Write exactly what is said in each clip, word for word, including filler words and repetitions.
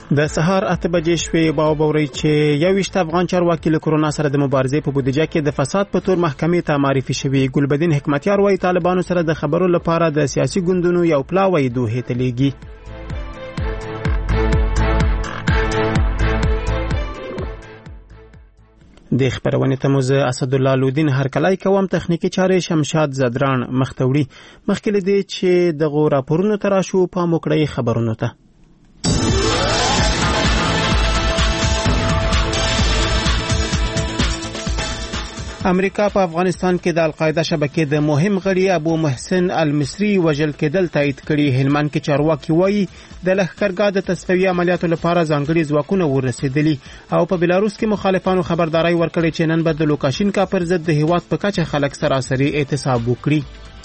د سهار اته بجې شوې باو بوري چې یوویشت افغان چارواکي له کرونا سره د مبارزې په بودیجه کې د فساد په تور محکمې ته معرفي شوي. ګلبدین حکمتیار وايي طالبانو سره د خبرو لپاره د سیاسي ګوندونو یو پلاوی دوه ته لیږي. د خبرونه تموز اسد الله لودین هرکلای کوم تخنیکی چارې شمشاد زدران مختوړي مخکې لدی چې د غو راپورونو تراشو په موکړی خبرونو ته. امریکا په افغانستان کې د القاعده شبکې د مهم غړي ابو محسن المصری وژل کېدل تایید کړي. هلمند کې چارواکي وایي د لښکرګاه د تصفیې عملیاتو لپاره ځانګړي ځواکونه ورسېدلي او په بلاروس کې مخالفانو خبرداري ورکړې چې نن به د لوکاشینکا پر ضد د هیواد په کچه خلک سراسري اعتصاب وکړي.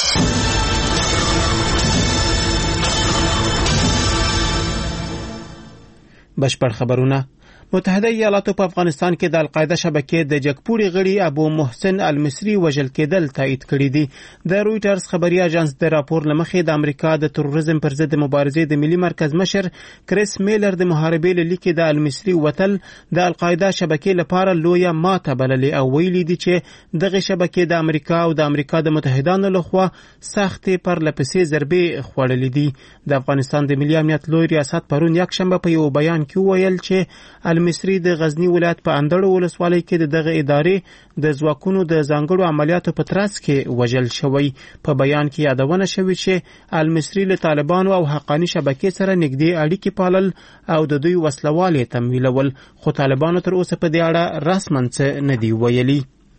بشپړ خبرونه. متحده ایالاتو په افغانستان کې د القاعده شبکې د جګپوري غړي ابو محسن المصری وژل کېدل تایید کړي دي. د رويټرز خبري اژانس د راپور لمخې د امریکا د تروریزم پر ضد مبارزې د ملي مرکز مشر کریس میلر د محاربې لیکي د المصری وتل د القاعده شبکې لپاره لویه ماته بللې او ویلي دي چې دغه شبکې د امریکا او د امریکا د متحدانو لخوا سختې پر لپسې ضربې خوړلې دي. د افغانستان د ملي امنیت لوی ریاست پرون یک شنبه په یو بیان کې ویل چې المصری د غزنی ولایت په اندړو ولسوالۍ کې د دغه ادارې د ځواکونو د ځانګړو عملیاتو په ترڅ کې وژل شوی. په بیان کې یادونه شوې چې المصری له طالبانو او حقانی شبکې سره نږدې اړیکې پالل او د دوی وسلوالې تمویلول، خو طالبانو تر اوسه په دې اړه رسماً څه نه دی ویلي.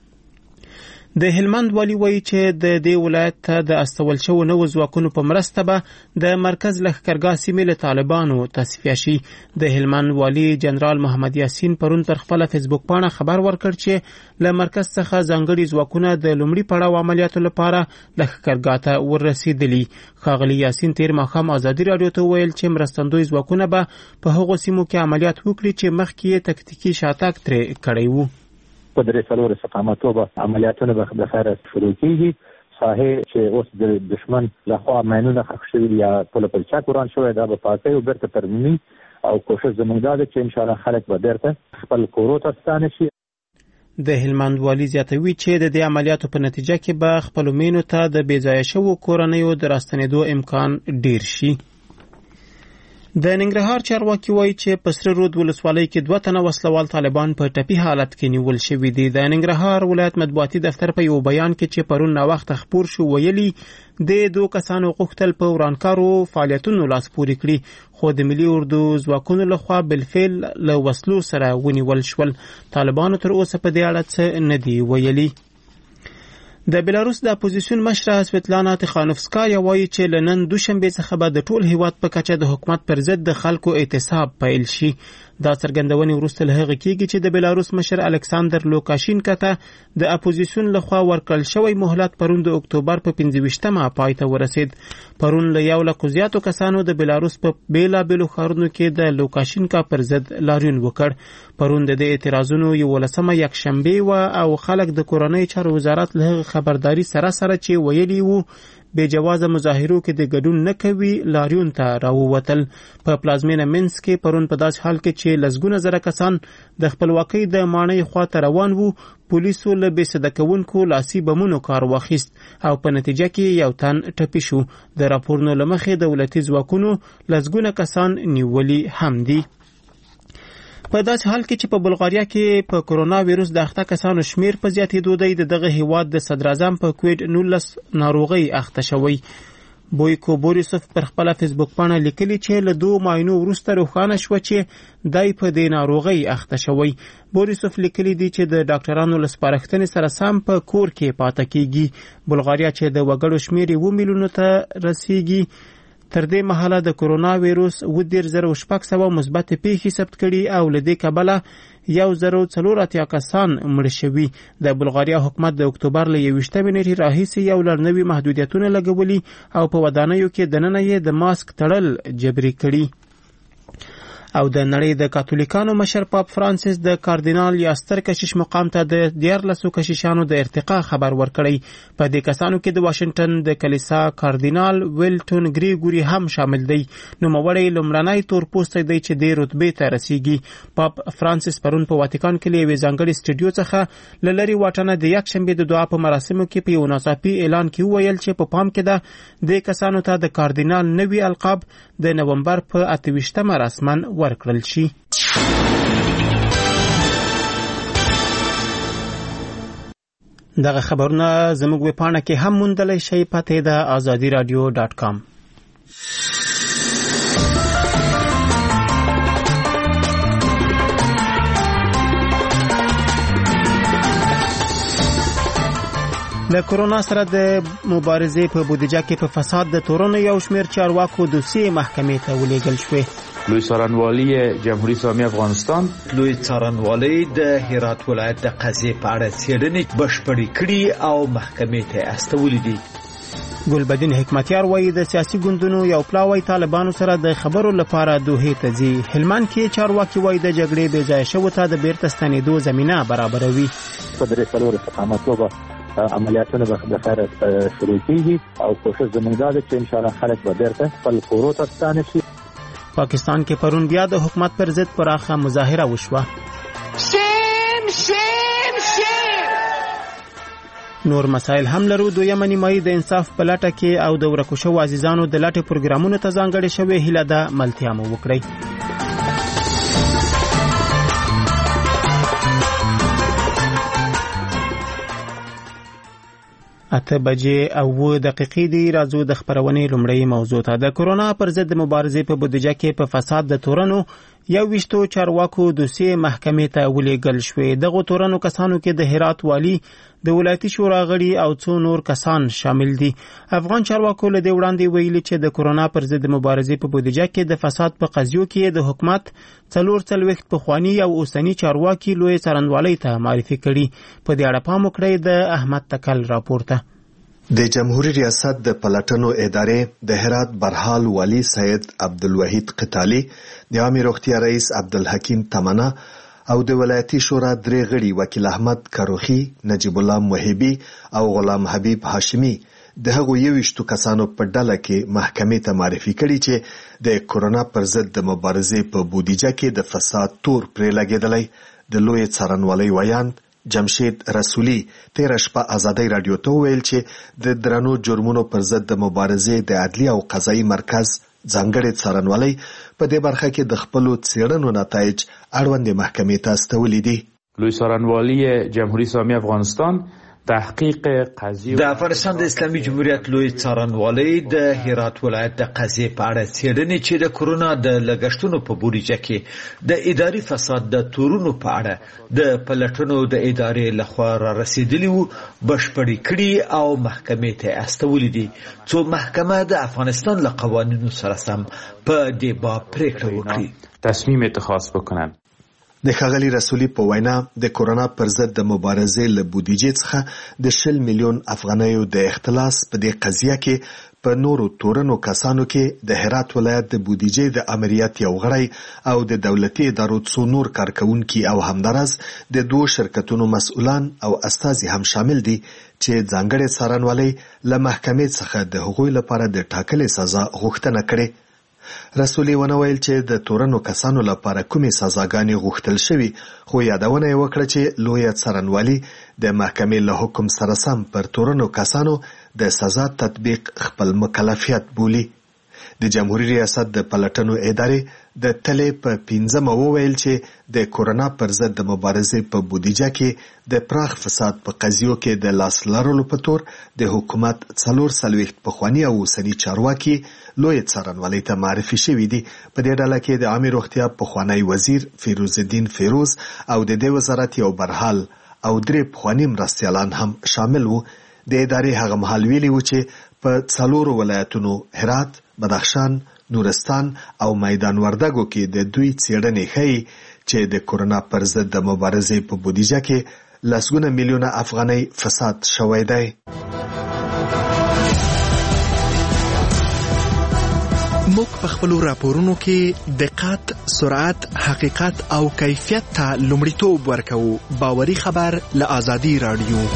د هلمند والی وایي چې د دې ولایت ته د استول شوو نوو ځواکونو په مرسته به د مرکز لښکرګاه سیمې له طالبانو تصفیه شي. د هلمند والی جنرال محمد یاسین پرون پر خپله فیسبوک پاڼه خبر ورکړ چې له مرکز څخه ځانګړي ځواکونه د لومړي پړاو عملیاتو لپاره لښکرګاه ته ورسېدلي. ښاغلي یاسین تیر ماښام ازادي راډیو ته ویل چې مرستندوی ځواکونه به په هغو سیمو کې عملیات وکړي چې مخکې یې تکتیکي شاتګ ترې کړی وو. په درې څلور استقامتو به عملیاتونه به د خیر شروع کیږي. ساحې چې اوس د دشمن لخوا ماینونه ښخ شوي یا پوله پر چاک وران شوی دا به پاکوي او بیرته ترمیمي او کوشش زموږ دا ده چې انشاءالله خلک به بیرته خپل کورو ته ستانه شي. د هلمند والی زیاتوي چې د دې عملیاتو په نتیجه کې به خپلو مینو ته د بې ځایه شوو کورنیو د راستنېدو امکان ډیر شي. د ننګرهار چارواکي وایي چې په سره رود ولسوالۍ کې دوه تنه وسلوال طالبان په ټپي حالت کې نیول شوي دي. د ننګرهار ولایت مطبوعاتي دفتر په یو بیان کې چې پرون ناوخته خپور شو ویلي د دوه کسانو غوښتل په ورانکارو فعالیتونو لاس پورې کړي، خو د ملي اردو ځواکونو لخوا بالفعل له وسلو سره ونیول شول. طالبانو تر اوسه په دې اړه څه نه دي ویلي. د بلاروس د اپوزیسیون مشره سویتلانا تخانوفسکایا وایي چې له نن دوشنبې څخه به د ټول هیواد په کچه د حکومت پر ضد د خلکو اعتصاب پیل شي. دا څرګندونې وروسته له هغه کېږي چې د بلاروس مشر الکساندر لوکاشینکا ته د اپوزیسیون لخوا ورکړل شوی مهلت پرون د اکتوبر په پنځه ویشتمه پای ته ورسید. پرون له یو لکو زیاتو کسانو د بلاروس په بیلابیلو ښارونو کې د لوکاشینکا پر ضد لاریون وکړ. پرون د دې اعتراضونو یولسمه یکشنبې وه او خلک د کورنۍ چارو وزارت له هغه خبرداري سره سره چې ویلي وو بې جوازه مظاهرو کې د ګډون نه کوي لاریون ته راووتل. په پلازمینه منس کې پرون په داسې حال کې چې لسګونه زره کسان د خپلواکۍ د ماڼۍ خواته روان وو، پولیسو له بې صده کوونکو لاسي بمونو کار واخیست او په نتیجه کې یو تن ټپي شو. د راپورونو له مخې دولتي ځواکونو لسګونه کسان نیولي هم دي. په داسې حال کې چې په بلغاریا کې په کرونا ویروس د اخته کسانو شمیر په زیاتېدو دی، د دغه هیواد د صدراعظم په کوویډ نولس ناروغۍ اخته شوی. بویکو بوریسوف پر خپله فیسبوک پاڼه لیکلي چې له دوه معاینو وروسته روښانه شوه چې دی په دې ناروغۍ اخته شوی. بوریسوف لیکلي دي چې د ډاکټرانو له سپارښتنې سره سم په کور کې پاته کیږي. بلغاریا چې د وګړو شمیر یې اووه میلیونو ته رسیږي، تر دې مهاله د کرونا ویروس اووه دېرش زره شپږ سوه مثبت پیښې ثبت کړي او له دې کبله یو زره څلور اتیا کسان مړه شوي. د بلغاریا حکومت د اکتوبر له یوویشتمې نیټې راهیسې یو لړ نوي محدودیتونه لګولي او په ودانیو کې دننه یې د ماسک تړل جبري کړي. او د نړۍ د کاتولیکانو مشر پاپ فرانسیس د کاردینال یا ستر کشیش مقام ته د دیارلسو کشیشانو د ارتقا خبر ورکړی. په دې کسانو کې د واشنگټن د کلیسا کاردینال ویلټون ګریګوري هم شامل دی. نوموړی لومړنی تورپوستی دی چې دې رتبې ته رسیږي. پاپ فرانسیس پرون په واتیکان کې له یوې ځانګړې سټوډیو څخه له لرې واټنه د یکشنبې د دعا په مراسمو کې په یو ناڅاپي اعلان کې وویل چې په پام کې ده دې کسانو ته د کاردینال نوي القاب د نومبر په اته ویشتمه رسما ورکړل شي. دغه خبرونه زموږ ویبپاڼه کې هم موندلی شئ. پته ده آزادي رادیو ډاټ کام. د کرونا سره د مبارزې په بودیجه کې په فساد د تورنو یو شمېر چارواکو دوسیې محکمې ته ولېږل شوې. لوی څارنوالي جمهوریت اسلامي افغانستان لوی څارنوالي د هرات ولایت د قضیې په اړه څېړنې بشپړې کړي او محکمې ته استولې دي. ګلبدین حکمتیار وایي د سیاسي ګوندونو یو پلاوی طالبانو سره د خبرو لپاره دوحې ته ځي. هلمند کې چارواکي وایي د جګړې بې ځایه شوو ته د بیرته ستنېدو زمینه برابروي. په درې څلور استقامتوبه عملیاتونه به خیر شروع کیږي او کوشش زموږ ده چې ان شاء الله خلک به بیرته خپل کورو ته ستانه شي. پاکستان کې پرون بیا د حکومت پر ضد پراخه مظاهره وشوه. شیم شیم شیم نور مسائل هم لرو. دویمه نیمایي د انصاف په لټه کې او د ورکو شوو عزیزانو د لټې پروګرامونو ته ځانګړې شوې هیله ده ملتیا مو وکړئ. اته بجې او اوه دقیقې دي. راځو د خبرونې لومړۍ موضوع ته. د کرونا پر ضد مبارزې په بودیجه کې په فساد د تورنو یو ویشتو چارواکو دوسیې محکمې ته ولېږل شوې. دغو تورنو کسانو کې د هرات والي، د ولایتي شورا غړي او څو نور کسان شامل دي. افغان چارواکو له دې وړاندې ویلي چې د کرونا پر ضد مبارزې په بودیجه کې د فساد په قضیو کې د حکومت څلور څلوېښت پخواني او اوسني چارواکي لوی څارنوالۍ ته معرفي کړي. په دې اړه پام وکړئ د احمد تکل راپورته. د جمهوریت ریاست د پلټنو ادارې د هرات برحال والی سید عبدالوحید قتالی، د عامه روغتیا رئیس عبدالحکیم تمنا او د ولایتي شورا درې غړي وکیل احمد کروخي، نجیب الله محبی او غلام حبیب هاشمی د هغو یویشتو کسانو په ډله کې محکمې ته معرفي کړي چې د کرونا پر ضد د مبارزې په بودیجه کې د فساد تور پرې لګېدلی. د لوی څارنوالۍ ویاند جمشید رسولی تیر شپه آزادی رادیو ته ویل چې د درنو جرمونو پر ضد د مبارزې د عدلي او قضایي مرکز ځانګړی څارنوالۍ په دې برخه کې د خپلو څېړنو نتایج اړوندې محکمې ته استولي دي. لوی څارنوالي جمهوریت اسلامي افغانستان تحقیق قضیه د افغانستان د اسلامي جمهوریت لوی څارنوالۍ د هرات ولایت د قضیې په اړه څېړنې چې د کرونا د لګښتونو په بودیجه کې د اداري فساد د تورونو په اړه د پلټنو د ادارې لخوا را رسیدلي وو بشپړې کړي او محکمې ته استولي دي څو محکمه د افغانستان له قوانینو سره سم په دې باب پریکړه وکړي، تصمیم اتخاذ بکنند. د ښاغلي رسولي په وینا د کرونا پر ضد د مبارزې له بودیجې څخه د شل میلیون افغانیو د اختلاس په دې قضیه کې په نورو تورنو کسانو کې د هرات ولایت د بودیجې د امریت یو غړی او د دولتي ادارو څو نور کارکونکي او همدارس د دوه شرکتونو مسؤلان او استازي هم شامل دي چې ځانګړی څارنوالۍ له محکمې څخه د هغوی لپاره د ټاکلې سزا غوښتنه کړې. رسولي ونه ویل چې د تورنو کسانو لپاره کومې سزاګانې غوښتل شوي، خو یادونه یې وکړه چې لویه څارنوالي د محکمې له حکم سره سم پر تورنو کسانو د سزا تطبیق خپل مکلفیت بولي. د جمهوریت ریاست د پلټنو ادارې د تلې په پنځمه وویل چې د کرونا پر ضد د مبارزې په بودیجه کې د پراخ فساد په قضیو کې د لاس لرلو په تور د حکومت څلور څلوېښت پخواني او اوسني چارواکي لوی څارنوالۍ ته معرفي شوي دي. په دې ډله کې د عامه روغتیا پخوانی وزیر فیروز الدین فیروز او د دې وزارت یو برحال او درې پخواني مرستیالان هم شامل وو. د ادارې هغه مهال ویلي وو چې په څلورو ولایتونو هرات، بدخشان، نورستان او میدان وردګو کې د دوی څېړنې ښیي چې د کرونا پر ضد د مبارزې په بودیجه کې لسګونه میلیونه افغانۍ فساد شوی دی. موږ په خپلو راپورونو کې دقت، سرعت، حقیقت او کیفیت ته لومړیتوب ورکوو. باوري خبر له آزادي راډیو.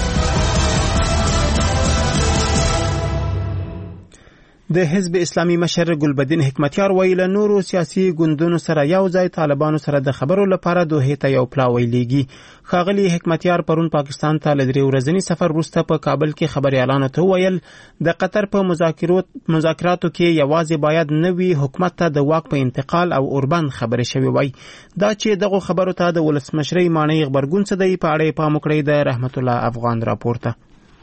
د حزب اسلامي مشر ګلبدین حکمتیار ویل نورو سیاسي ګوندونو سره یو ځای طالبانو سره د خبرو لپاره دوحې ته یو پلاوی لیږي. ښاغلي حکمتیار پرون پاکستان ته له درې ورځني سفر وروسته په کابل کې خبريالانو ته وویل د قطر په مذاکراتو کې یوازې باید نوي حکومت ته د واک په انتقال او اوربند خبرې شوې وای. دا چې دغه خبرو ته د ولسمشرۍ مانع غبرګون څه دی په اړه پام وکړئ. د رحمت الله افغان راپورته.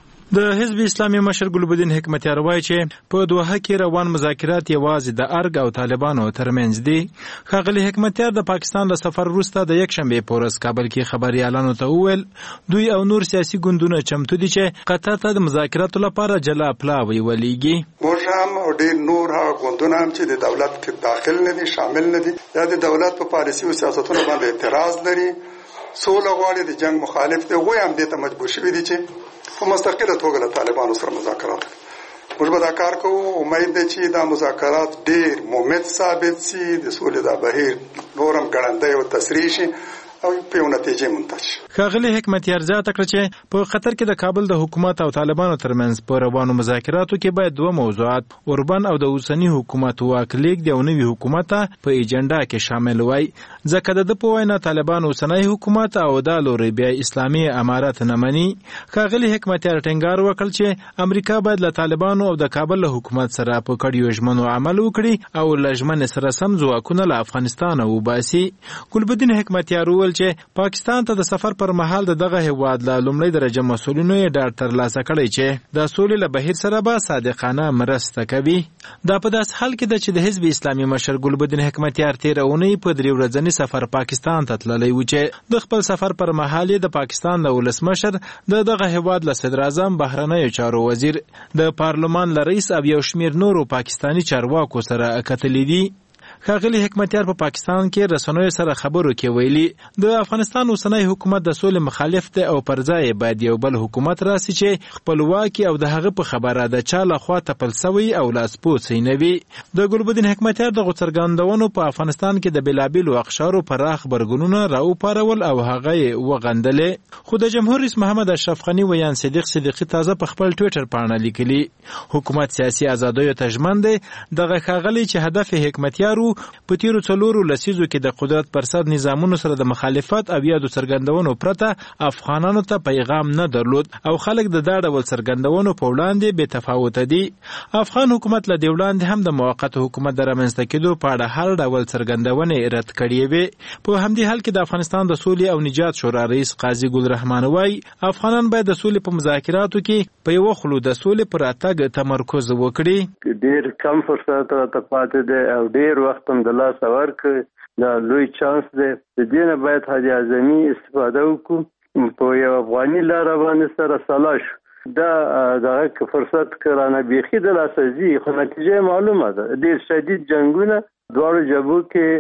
د حزب اسلامي مشر ګلبدین حکمتیار وایي چې په دوحه کې روان مذاکرات یوازې د ارګ او طالبانو ترمنځ دي. ښاغلي حکمتیار د پاکستان له سفر وروسته د یکشنبې په ورځ کابل کې خبريالانو ته وویل دوی او نور سیاسي ګوندونه چمتو دي چې قطر ته د مذاکراتو لپاره جلا پلاوی ولېږي. موږ هم او ډېر نور هغه ګوندونه هم چې د دولت کې داخل نه دي، شامل نه دي، یا د دولت په پالیسي او سیاستونو باندې اعتراض لري، سوله غواړي، د جنگ مخالف دي، هغوی هم دې ته مجبور شوي دي چې په مستقله توګه له طالبانو سره مذاکرات وکړي. موږ به دا کار کوو. امید ده چې دا مذاکرات ډېر ممت ثابت شي، د سولې دا بهیر نور هم ګړندی او تسریع شي او په یو نتیجې منتج شي. ښاغلي حکمتیار زیاته کړه چې په قطر کې د کابل د حکومت او طالبانو ترمنځ په روانو مذاکراتو کې باید دوه موضوعات اوربن او د اوسني حکومت واک لیږد او نوي حکومت په ایجنډا کې شامل وای. ځکه د په وینا طالبان اوسنی حکومت او د لوري بیا اسلامي امارات نه مني. ښاغلي حکمتیار ټینګار وکړ چې امریکا باید له طالبانو او د کابل له حکومت سره په کډیو ژمنو عمل وکړي او له ژمنې سره سم ځواکونه له افغانستان وباسي. ګلبدین حکمتیار چې پاکستان ته د سفر پر مهال د دغه هیواد له لومړۍ درجه مسؤلینو یې ډاډ ترلاسه کړی چې د سولې له بهیر سره به صادقانه مرسته کوي. دا په داسې حال کې ده چې د حزب اسلامي مشر ګلبدین حکمتیار تېره اونۍ په درې ورځني سفر پاکستان ته تللی و چې د خپل سفر پر مهال یې د پاکستان د ولسمشر د دغه هیواد له صدر اعظم بهرنیو چارو وزیر د پارلمان له رئیس او یو شمېر نورو پاکستاني چارواکو سره کتلي دي. ښاغلي حکمتیار په پاکستان کې رسنیو سره خبرو کې ویلي د افغانستان اوسنی حکومت د سولې مخالف دی او پر ځای باید یو بل حکومت راسي چې خپلواکي او د هغه په خبره د چا لخوا تپل سوی او لاسپوڅی نه وي. د ګلبدین حکمتیار دغو څرګندونو په افغانستان کې د بېلابېلو اقشارو پراخ غبرګونونه راوپارول او هغه یې وغندلې. خو د جمهور رئیس محمد اشرف غني ویان صدیق صدیقي تازه په خپل ټویټر پاڼه لیکلي حکومت سیاسي ازادیو ته ژمن دی. دغه ښاغلي چې هدف حکمتیار په تیرو څلورو لسیزو کې د قدرت پر سر نظامونو سره د مخالفت او یادو څرګندونو پرته افغانانو ته پیغام نه درلود او خلک د دا ډول څرګندونو په وړاندې بې تفاوته دي. افغان حکومت له دې وړاندې هم د موقت حکومت د رامنځته کېدو په اړه هر ډول څرګندونې رد کړې وې. په همدې حال کې د افغانستان د سولې او نجات شورا رئیس قاضي ګل رحمان وایي افغانان باید د سولې په مذاکراتو کې په یوه خلو د سولې پر راتګ تمرکز وکړي. ډېر کم فرصت راته پاتې دی او ډېر وخت هم د لاسه ورکړ. دا لوی چانس دی. د دې نه باید حاجي اعظمي استفاده وکړو، په یو افغاني لاره باندې سره سلا شو. دا دغه فرصت که رانه بیخي د لاسه ځي خو نتیجه معلومه ده. ډېر شدید جنګونه دواړو جبهو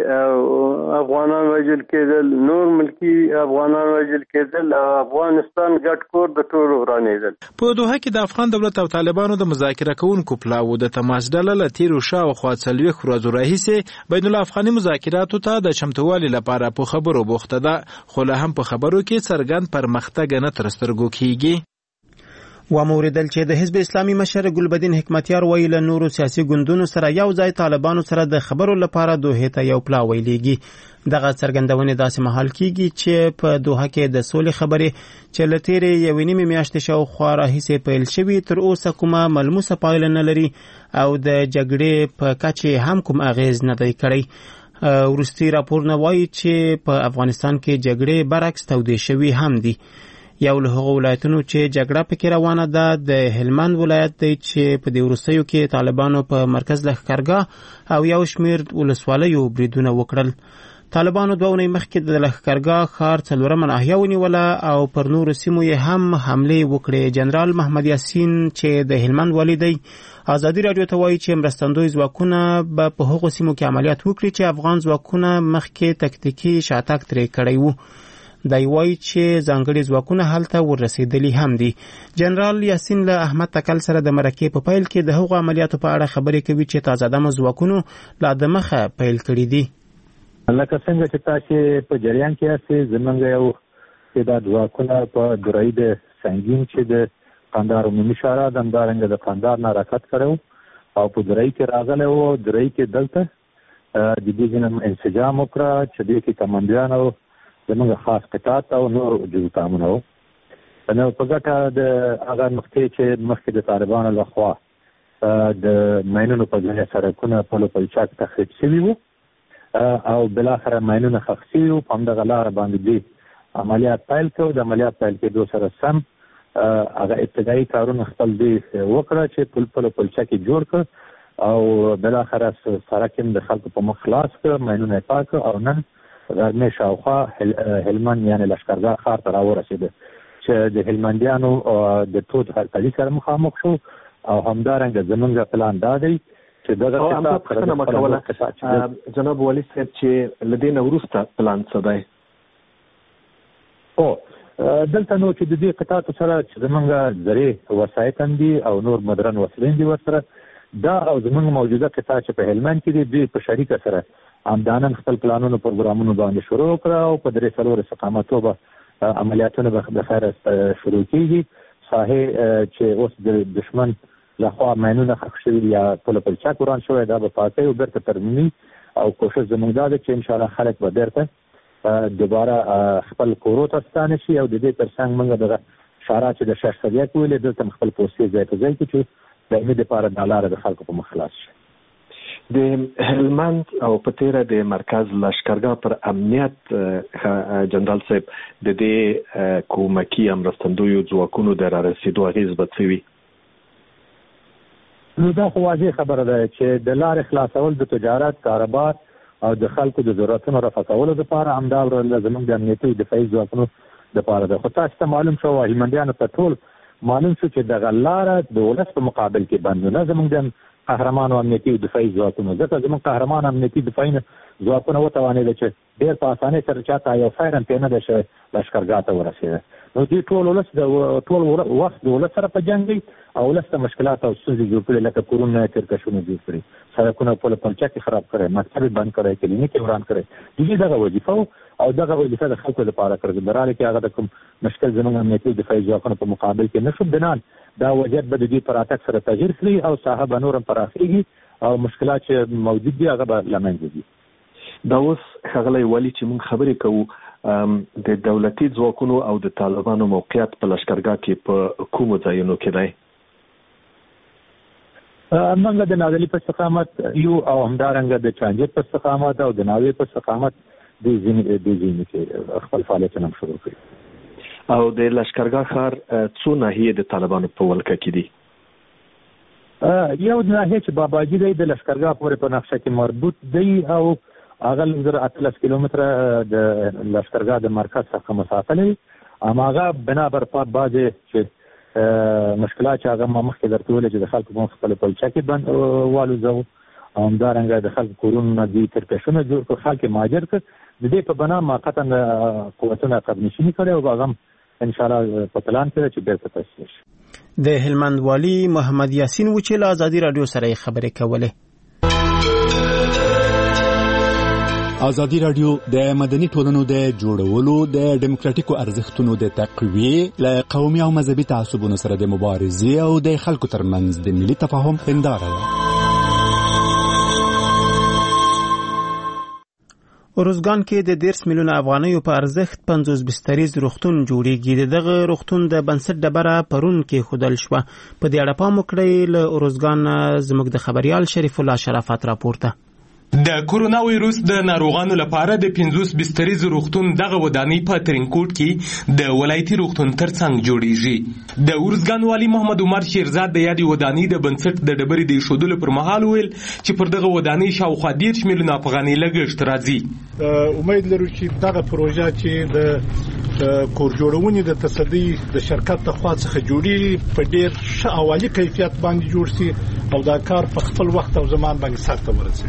کې افغانان وژل کېدل، نور ملکي افغانان وژل کېدل او افغانستان ګډ کور د ټولو ورانېدل. په دوحه کې د افغان دولت او طالبانو د مذاکره کوونکو پلاوو د تماس ډله له تېرو شاوخوا څلوېښت ورځو راهیسې بین الافغاني مذاکراتو ته د چمتووالي لپاره په خبرو بوخته ده، خو لا هم په خبرو کې څرګند پرمختګ نه تر سترګو کېږي. و موریدل چې د حزب اسلامي مشر ګلبدین حکمتیار ویل نورو سیاسي ګوندونو سره یو ځای طالبانو سره د خبرو لپاره دوحې ته یو پلاوی لیږي. دغه څرګندونې داسې مهال کیږي چې په دوحه کې د سولې خبرې چې له تېرې یوې نیمې میاشتې شاوخوا راهیسې پیل شوي تر اوسه کومه ملموسه پایله نه لري او د جګړې په کچې هم کوم اغیز نه دی کړی. وروستي راپورونه وایي چې په افغانستان کې جګړې برعکس تودې شوي هم دي. یو له هغو ولایتونو چې جګړه پکې روانه ده د هلمند ولایت دی چې په دې وروستیو کې طالبانو په مرکز لښکرګاه او یو شمېر ولسوالیو بریدونه وکړل. طالبانو دوه اونۍ مخکې د لښکرګاه ښار څلورمه ناحیه ونیوله او پر نورو سیمو یې هم حملې وکړې. جنرال محمد یاسین چې د هلمند والی دی ازادي راډیو ته وایي چې مرستندوی ځواکونه به په هغو سیمو کې عملیات وکړي چې افغان ځواکونه مخکې تکتیکي شاتګ ترې کړی و. دی وایي چې ځانګړي ځواکونه هلته ورسېدلي هم دي. جنرال یاسین له احمد تکل سره د مرکې په پیل کې د هغو عملیاتو په اړه خبرې کوي چې تازه دمه ځواکونو لا دمخه پیل کړي دي. لکه څنګه چې تاسو په جریان کې یاستئ، زموږ یو تعداد ځواکونه په درې د سنگین چې د قندهار عمومي شورا د همدارنګه د قندهار نه حرکت کړی او په درې کې راغلی و. درې کې دلته د دې ځینې انسجام وکړه چې دې کې کمانډیان او زموږ خاص قطاعت او نور جزو تامونه و. نو په ګټه د هغه نقطې چې مخکې د طالبانو لخوا د ماینونو په ځای سړکونه پل پلچاک تخریب شوي وو او بالاخره ماینونه ښخ شوي وو. په همدغه لاره باندې دوی عملیات پیل کړو. د عملیات پیل کېدو سره سم هغه ابتدایي کارونه خپل دوی وکړه چې پل پل پلچاک یې جوړ کړ او بالاخره سړک یې د خلکو په مخ خلاص کړ، ماینونه یې پاک او نن غرمې شاوخوا هلمند یعنې لښکرګاه ښار ته راورسېده چې د هلمندیانو د تود هرکلي سره مخامخ شو او همدارنګه زموږ پلان دا دی چې دغه جناب والي صاحب چې له دې نه وروسته پلان څه دی؟ او دلته نو چې د دې قطاعتو سره چې زموږ زرې وسایط هم دي او نور مدرن وسلې دي ورسره، دا او زموږ موجوده قطاع چې په هلمند کې دي دوی په شریکه سره همدانن خپل پلانونو پروګرامونو باندې شروع کړه او په درې څلور استقامتو به عملیاتونه به بخیر شروع کیږي. ساحې چې اوس د دشمن لخوا ماینونه ښخ شوي یا پل پلچاک وران شوی دا به پاکوي او بیرته ترمیمي او کوشش زموږ دا دی چې انشاءالله خلک به بیرته دوباره خپل کورو ته ستانه شي او د دې ترڅنګ موږ دغه شارع چې د شیخ صدیق ویلې دلته خپل پوستې ځای په ځای کړو چې د امید لپاره دا لاره د خلکو په مخ خلاص شي. د هلمند او په تیره د مرکز لښکرګاه پر امنیت جنرال صاحب د دې کومکی امرستندویو ځواکونو د رارسېدو اغېز به څه وي؟ نو دا خو واضح خبره ده چې د لارې خلاصول د تجارت، کاروبار او د خلکو د ضرورتونو رفع کولو دپاره همدا زموږ د امنیتي دفاعي ځواکونو دپاره ده. خو تاسو ته معلوم شو او هلمندیانو ته ټول معلوم شو چې دغه لاره د ولس په مقابل کې بند نه زموږ د قهرمانو امنیتي دفاعي ځواکونو، ځکه زموږ قهرمان امنیتي دفاعي ځواکونه وتوانېده چې ډېر په اسانۍ سره چاته یو فایر هم پرې نه دی شوی لښکرګاه ته ورسېده. نو دوی ټول ولس د ټول وخت د ولس سره په جنګ دی او ولس ته مشکلات او ستونزې جوړ کړي، لکه کورونه یې تېرکشونه جوړ کړي، سړکونه پل پلچاک یې خراب کړی، مکتب یې بند کړی، کلینیک یې وران کړی. دوی دغه وظیفه او دغه وظیفه د خلکو لپاره کړې ده، برحال کې هغه د کوم مشکل زموږ امنیتي دفاعي ځواکونو په مقابل کې نه شو. بنان دا وضعیت به د دوی په راتګ سره تغییر کړي او ساحه به نور هم پراخېږي او مشکلات چې موجود دي هغه به له منځه ځي. دا اوس ښاغلی والي چې موږ خبرې کوو د دولتي ځواکونو او د طالبانو موقعیت په لښکرګاه کې په کومو ځایونو کې دی؟ موږ د نازلي په استقامت یو او همدارنګه د چانجې په استقامت او د ناوې په استقامت د ځینې کې خپل فعالیتونه هم شروع کړي. او د لښکرګاه ښار څو ناحیې د طالبانو په ولکه کې دي؟ یو ناحیه چې باباجي دی د لښکرګاه پورې په نقشه کې مربوط دی او هغه لږ زر اتلس کیلومتره د لښکرګاه د مرکز څخه مسافه لري. هماغه بنابر پات بعضې چې مشکلات چې هغه ما مخکې درته ویلې چې د خلکو په خپله پلچه کې بند والوځو او همدارنګه د خلکو کورونه دوی ترکشونه جوړ کړو، خلک یې مهاجر کړ. د دې په بنا موقتا قوتونه قبنشیني کړی او هغه هم انشاءالله په پلان کې ده چې بیرته تاسیس شي. د هلمند والي محمد یاسین و چې له ازادي راډیو سره یې خبرې کولې. ازادي راډیو د مدني ټولنو د جوړولو د ډیموکراتیکو ارزښتونو د تقویې له قومي او مذهبي تعصبونو سره د مبارزې او د خلکو ترمنځ د ملي تفاهم هنداره ده. ارزګان کې د دیرش میلیونه افغانیو په ارزښت پنځوس بستریز روغتون جوړیږي. دغه روغتون د بنسټ ډبره پرون کې خودل شوه. په دې اړه پام وکړئ. له ارزګان زموږ د خبريال شریف الله شرافت راپورته. د کورونا وایروس د ناروغانو لپاره د پنځوس بستریز روغتون دغه ودانۍ په ترینکوټ کې د ولایتي روغتون ترڅنګ جوړیږي. د ارزګان والي محمد عمر شیرزاد د یادې ودانۍ د بنسټ د ډبرې د ایښودلو پر مهال ویل چې پر دغه ودانۍ شاوخوا دیرش میلیونه افغانۍ لګښت راځي. امید لرو چې دغه پروژه چې د کور جوړونې د تصدي د شرکت د خوا څخه جوړي په ډیر ښه او عالي کیفیت باندې جوړ شي او دا کار په خپل وخت او زمان باندې سرته ورسوي.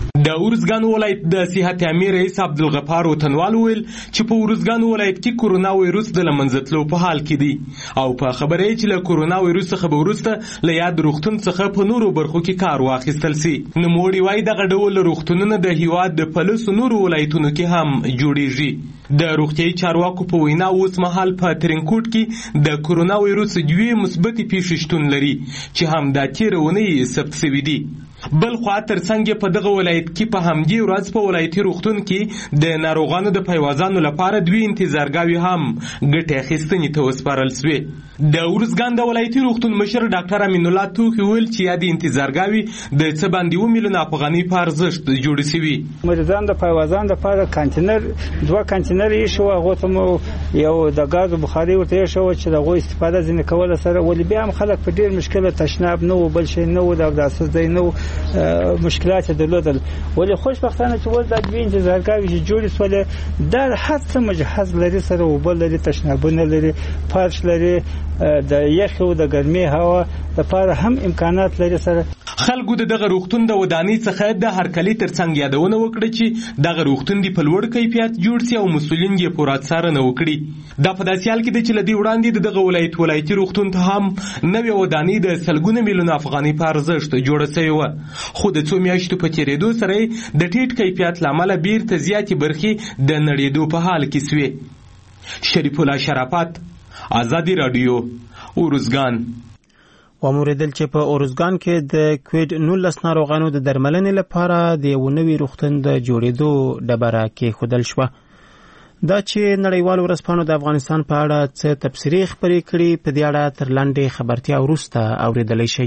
د ارزګان ولایت د صحت امیر رئیس عبدالغفار وطنوال ویل چې په ارزګان ولایت کې کورونا وایروس د لمنځتلو په حال کې دی او په خبره یې چې له کورونا وایروس څخه به وروسته له یاد روغتون څخه په نورو برخو کې کار واخیستل سي. نوموړي وایي دغه ډول روغتونونه د هیواد د پلسو نورو ولایتونو کې هم جوړیږي. د روغتیايي چارواکو په وینا اوس مهال په ترینکوټ کې د کورونا وایروس دوې مثبتې پیښې شتون لري چې هم دا تېره اونۍ ثبت شوي دي. بل خوا ترڅنګ په دغه ولایت کې په همدې ورځ په ولایتي روغتون کې د ناروغانو د پیوازانو لپاره دوی انتظارګاوې هم ګټې اخیستنې ته وسپارل سوې. د ارزګان د ولایتي روغتون مشر ډاکټر امین الله توخي ویل چې یادې انتظارګاوې د څه باندې اووه میلیونه افغانۍ په ارزښت جوړې سوي. مریضان د پیوازان لپاره کانتینر دوه کانتینر یې شو، هغو ته مو یو د ګازو بخاري ورته یې شو چې د هغوی استفاده ځینې کوله سره ولې بیا هم خلک په ډېر مشکله تشناب نه و، بل شی نه و، د اوداسه ځای نه و، مشکلات یې درلودل. ولې خوشبختانه چې اوس دا دوې انتظارګاوې چې جوړې سولې دا هر څه مجهز لري، سره اوبه لري، تشنابونه لري، فرش لري، د یخ او د ګرمۍ هوا لپاره هم امکانات لري. سره خلکو د دغه روغتون د ودانۍ څخه د هرکلي ترڅنګ یادونه وکړه چې دغه روغتون دی په لوړ کیفیت جوړ سي او مسؤلین یې پوره څارنه وکړي. دا په داسې حال کې دی چې له دې وړاندې د دغه ولایت ولایتي روغتون ته هم نوې ودانۍ د سلګونه میلیونه افغانۍ په ارزښت جوړه سوې وه، خو د څو میاشتو په تېرېدو سره یې د ټیټ کیفیت له امله بیرته زیاتې برخې د نړېدو په حال کې سوې. شریف الله شرافت، ازادي راډیو، ارزګان. وموریدل چې په ارزګان کې د کووید نولس ناروغانو د درملنې لپاره د یو نوي روغتون د جوړېدو ډبره کېښودل شوه. دا چې نړیوالو ورځپاڼو د افغانستان په اړه څه تبصرې خپرې کړي، په دې اړه تر لنډې خبرتیا وروسته اورېدلی شئ.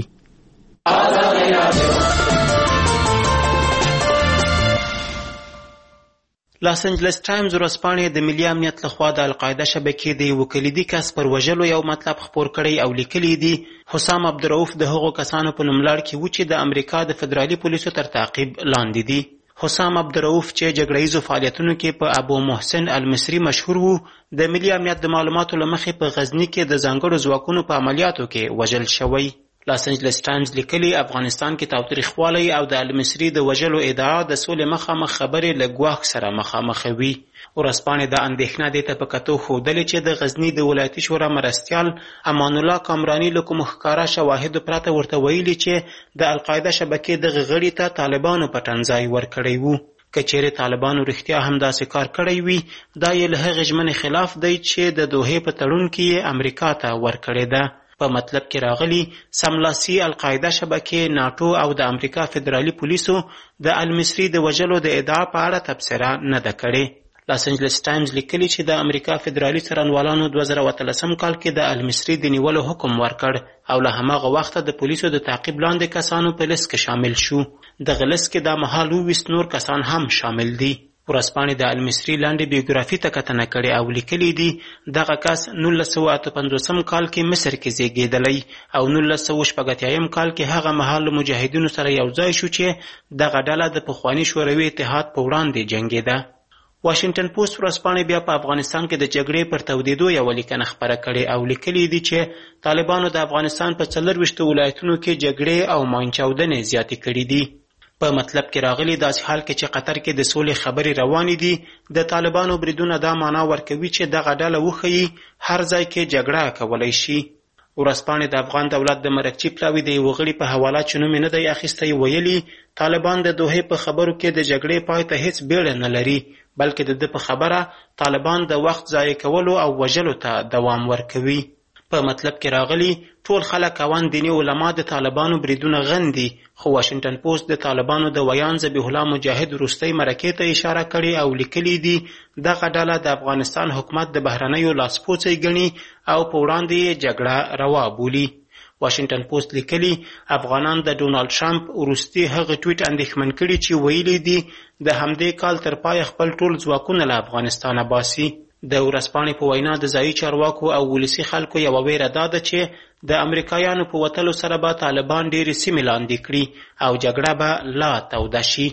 لاس انجلس ټایمز ورځپاڼې د ملي امنیت لخوا د القاعده شبکې د یو کلیدي کس پر وژلو یو مطلب خپور کړی او لیکلی دی حسام عبدالرؤف د هغو کسانو په نوملړ کې و چې د امریکا د فدرالي پولیسو تر تعقیب لاندې دي. حسام عبدالرؤف چې جګړه ییزو فعالیتونو کې په ابو محسن المصري مشهور وو، د ملي امنیت د معلوماتو له مخې په غزني کې د ځانګړو ځواکونو په عملیاتو کې وژل شوی. لاس انجلس ټایمز لیکلي افغانستان کې تاوتریخوالی او د المصري د وژلو ادعا د سولې مخامخ خبرې له ګواښ سره مخامخ وي. ورځپاڼې د اندېښنه دې ته په کتو ښودلې چې د غزني د ولایتي شورا مرستیال امان الله کامراني له کومو ښکاره شواهدو پرته ورته ویلي چې د القاعده شبکې دغه غړي ته طالبانو پټنځای ورکړی وو. که چیرې طالبانو رښتیا هم داسې کار کړی وي، دا یې له هغې ژمنې خلاف دی چې د دوحې په تړون کې یې امریکا ته ورکړې ده. په مطلب کې راغلي سملاسي القاعده شبکې، ناټو او د امریکا فدرالي پولیسو د المصري د وژلو د ادعا په اړه تبصره نه ده کړې. لاس انجلس ټایمز لیکلي چې د امریکا فدرالي څارنوالانو دوه زره اتلسم کال کې د المصري د نیولو حکم ورکړ او له هماغه وخته د پولیسو د تعقیب لاندې کسانو په لیست کې شامل شو. دغه لیست کې دا مهال اوویست نور کسان هم شامل دي. ورځپاڼې د المصري لاندې بیوګرافي ته کتنه کړې او لیکلي دي دغه کس نولس سوه اته پنځوسم کال کې مصر کې زیږېدلی او نولس سوه شپږ اتیایم کال کې هغه مهال له مجاهدینو سره یو ځای شو چې دغه ډله د پخواني شوروي اتحاد په وړاندې جنګېده. واشنګټن پوسټ ورځپاڼې بیا په افغانستان کې د جګړې پر تودېدو یوه لیکنه خپره کړې او لیکلي دي چې طالبانو د افغانستان په څلرویشتو ولایتونو کې جګړې او ماینچاودنې زیاتې کړي دي. په مطلب کې راغلي داسې حال کې چې قطر کې د سولې خبرې روانې دي، د طالبانو بریدونه دا معنا ورکوي چې دغه ډله وښیي هر ځای کې جګړه کولی شي. ورځپاڼې د افغان دولت د مرکچي پلاوي د یو غړي په حواله چې نوم یې نه دی اخیستی ویلي طالبان د دوحې په خبرو کې د جګړې پای ته هیڅ بیړه نه لري، بلکې د ده په خبره طالبان د وخت ضایع کولو او وژلو ته دوام ورکوي. په مطلب کې راغلي ټول خلک اوان دیني علما د طالبانو بریدونه غندي، خو واشنګټن پوسټ د طالبانو د ویان ذبیح الله مجاهد وروستۍ مرکې ته اشاره کړې او لیکلي دي دغه ډله د افغانستان حکومت د بهرنیو لاسپوڅی ګڼي او په وړاندې یې جګړه روا بولي. واشنګټن پوسټ لیکلي افغانان د ډونالډ ټرمپ وروستي هغه ټویټ اندېښمن کړي چې ویلي دي د همدې کال تر پایه خپل ټول ځواکونه له افغانستانه باسي. د ورځپاڼې په وینا د ځایي چارواکو او ولسي خلکو یوه ویره دا ده چې د امریکایانو په وتلو سره به طالبان ډېرې سیمې لاندې کړي او جګړه به لا توده شي.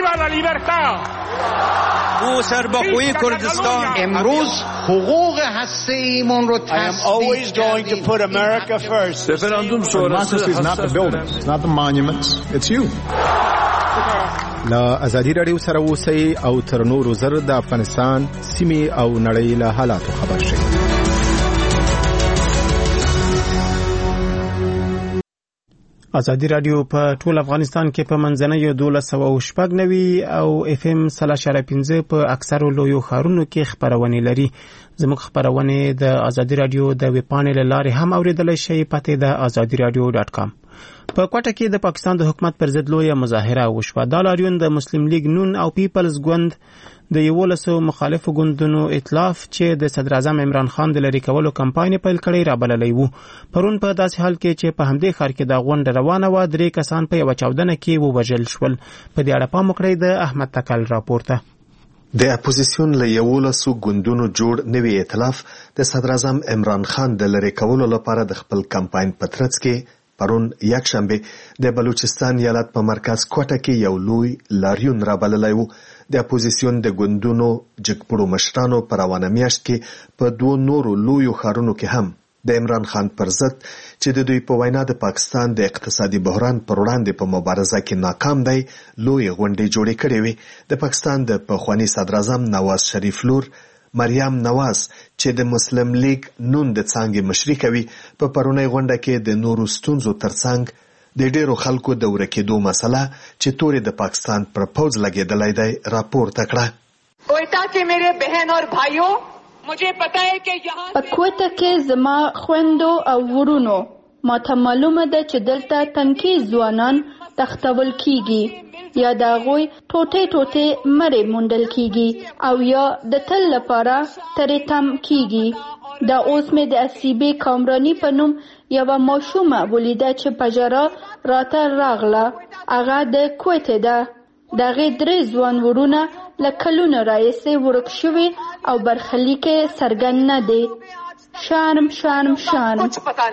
سربخوی کردستان امروز حقوق هسته‌ایمان رو تصدیق رفراندوم شورای لا ازادي رادیو سره اوسئ او تر نورو زر د افغانستان سیمې او نړۍ له حالاتو خبر شئ. ازادي رادیو په ټول افغانستان کې په منځنۍ دولس سوه شپږ نوي او اف ام سلاش پنځه په اکثرو لویو ښارونو کې خبرونه لري. زموږ خبرونه د ازادي رادیو د ویب پاڼې له لارې هم اوریدلای شئ. پته د ازادي رادیو ډاټ کام. په کوټه کې د پاکستان د حکومت پر ضد لویه مظاهره وشوه. دا لاریون د مسلم لیگ نون او پیپلز ګوند د یولسو مخالفو ګوندونو ائتلاف چې د صدر اعظم عمران خان د لری کولو کمپاین پیل کړی را بللی وو. پرون په داسې حال کې چې په همدې ښار کې د غونډه روانه و، درې کسان په یو چاودنه کې ووژل شول. په دې اړه پام وکړئ د احمد تکل راپورته. د اپوزیسیون له یولسو ګوندونو جوړ نوی ائتلاف د صدر اعظم عمران خان د لری کولو لپاره د خپل کمپاین په ترڅ کې پرون یک شنبه د بلوچستان ایالت په مرکز کوټه کې یو لوی لاریون را بللی وو. د اپوزیسیون د ګوندونو جګپړو مشرانو په روانه میاشت کې په دوه نورو لویو ښارونو کې هم د عمران خان پر ضد چې د دوی په وینا د پاکستان د اقتصادي بحران پر وړاندې په مبارزه کې ناکام دی لوی غونډې جوړې کړې وي. د پاکستان د پخوانی صدر اعظم نواز شریف لور مریم نواز چې د مسلم لیگ نون د څانګې مشري کوي په پرونی غونډه کې د نورو ستونزو ترڅنګ د ډیرو خلکو د ورکېدو مسله چې تورې د پاکستان پر پوز لګېدلی دی راپورته کړه. کوئټه کې میرے بہن اور بھائیو مجھے پتا ہے کہ یہاں په کوئټه کې زما خويندو او ورونو ماته معلومه ده چې دلته تنکي ځوانان تختول کیږي یا د هغوی ټوټې ټوټې مړې موندل کیږي او یا د تل لپاره ترې تم کیږي. دا اوس مې د اسیبې کامرانی په نوم یوه ماشومه ولیده چې په ژړا راته راغله. هغه د کویټې ده. د هغې درې ځوان ورونه له کلونو راهیسې ورک شوي او برخلیک یې څرګند نه دی. شرم شرم شرم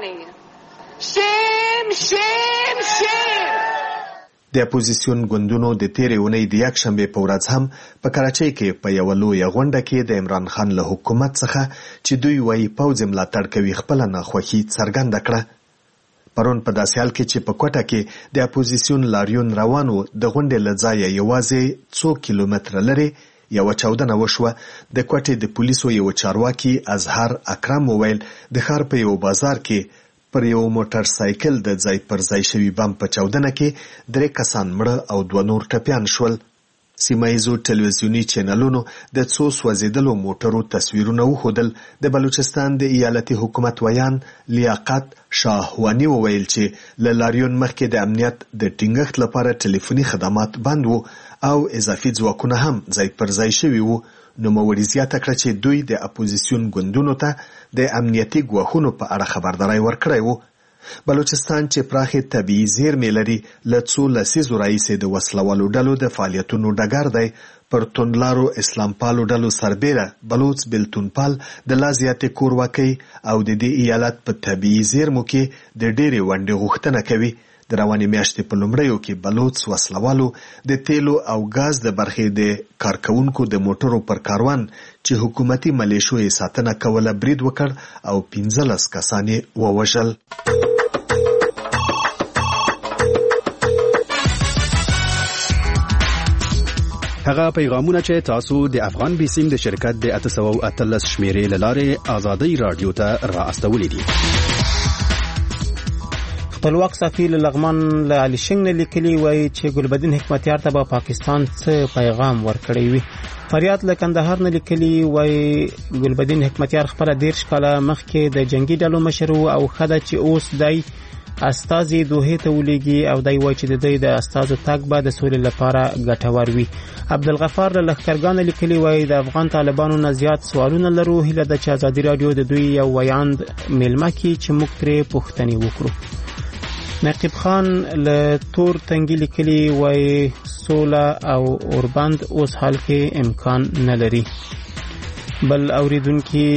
شیم شیم شیم. د اپوزیسیون ګوندونو د تیرې اونۍ د یک شنبې په ورځ هم په کراچۍ کې په یوه لویه غونډه کې د عمران خان له حکومت څخه چې دوی وایي پوځ ملاتړ کوي خپله ناخوښي څرګنده کړه. پرون په داسې حال کې چې په کوټه کې د اپوزیسیون لاریون روان و، د غونډې له ځایه یوازې څو کیلومتره لرې یوه چاودنه وشوه. د کوټې د پولیسو یو چارواکي اظهر اکرم وویل د ښار په یو بازار کې پر یو موټر سایکل د ځای پر ځای شوي بم په چاودنه کې درې کسان مړه او دوه نور ټپیان شول. سیمه ییزو ټلویزیوني چینلونو د څو سوځېدلو موټرو تصویرونه وښودل. د بلوچستان د ایالتي حکومت ویان لیاقت شاهواني وویل چې له لاریون مخکې د امنیت د ټینګښت لپاره ټلیفوني خدمات بند وو او اضافي ځواکونه هم ځای پر ځای شوي وو. نوموړي زیاته کړه چې دوی د اپوزیسیون ګوندونو ته د امنیتي ګواښونو په اړه خبرداری ورکړی وو. بلوچستان چې پراخې طبیعي زیرمې لري له څو لسیزو راهیسې د وسلوالو ډلو د فعالیتونو ډګر دی. پر توندلارو اسلام پالو ډلو سربیره بلوچ بلتونپال د لا زیاتې کورواکۍ او د دې ایالت په طبیعي زیرمو کې د ډېرې ونډې غوښتنه کوي. د روانې میاشتې په لومړیو کې بلوچ وسلوالو د تیلو او غاز د برخې د کارکونکو د موټرو پر کاروان چې حکومتي ملیشو یې ساتنه کوله برید وکړ او پنځلس کسان یې ووژل. هغه پیغامونه چې تاسو د افغان بیسیم د شرکت د اته سوه او اتلس شمیرې له لارې ازادي رادیو ته را استولې دي. خپلواک صحافي لغمان له علي شنګ نه لیکلي وایي چې ګلبدین حکمتیار ته به پاکستان څه پیغام ورکړی وي. فریاد له کندهار نه لیکلي وایي ګلبدین حکمتیار خپله دېرش کاله مخکې د جنگي ډلو مشر و او ښه ده چې اوس دی استازي دوحې ته ولیږي او دی وایي چې د دوی د استازو تګ به د سولې لپاره ګټور وي. عبدالغفار له لښکرګانه لیکلي وایي د افغان طالبانو نه زیات سوالونه لرو. هیله ده چې ازادي راډیو د دوی یو ویاند میلمه کړي چې موږ ترې پوښتنې وکړو. نقیب خان له تور تنګي لیکلي وایي سوله او اوربند اوس حال کې امکان نه لري. بل اوریدونکي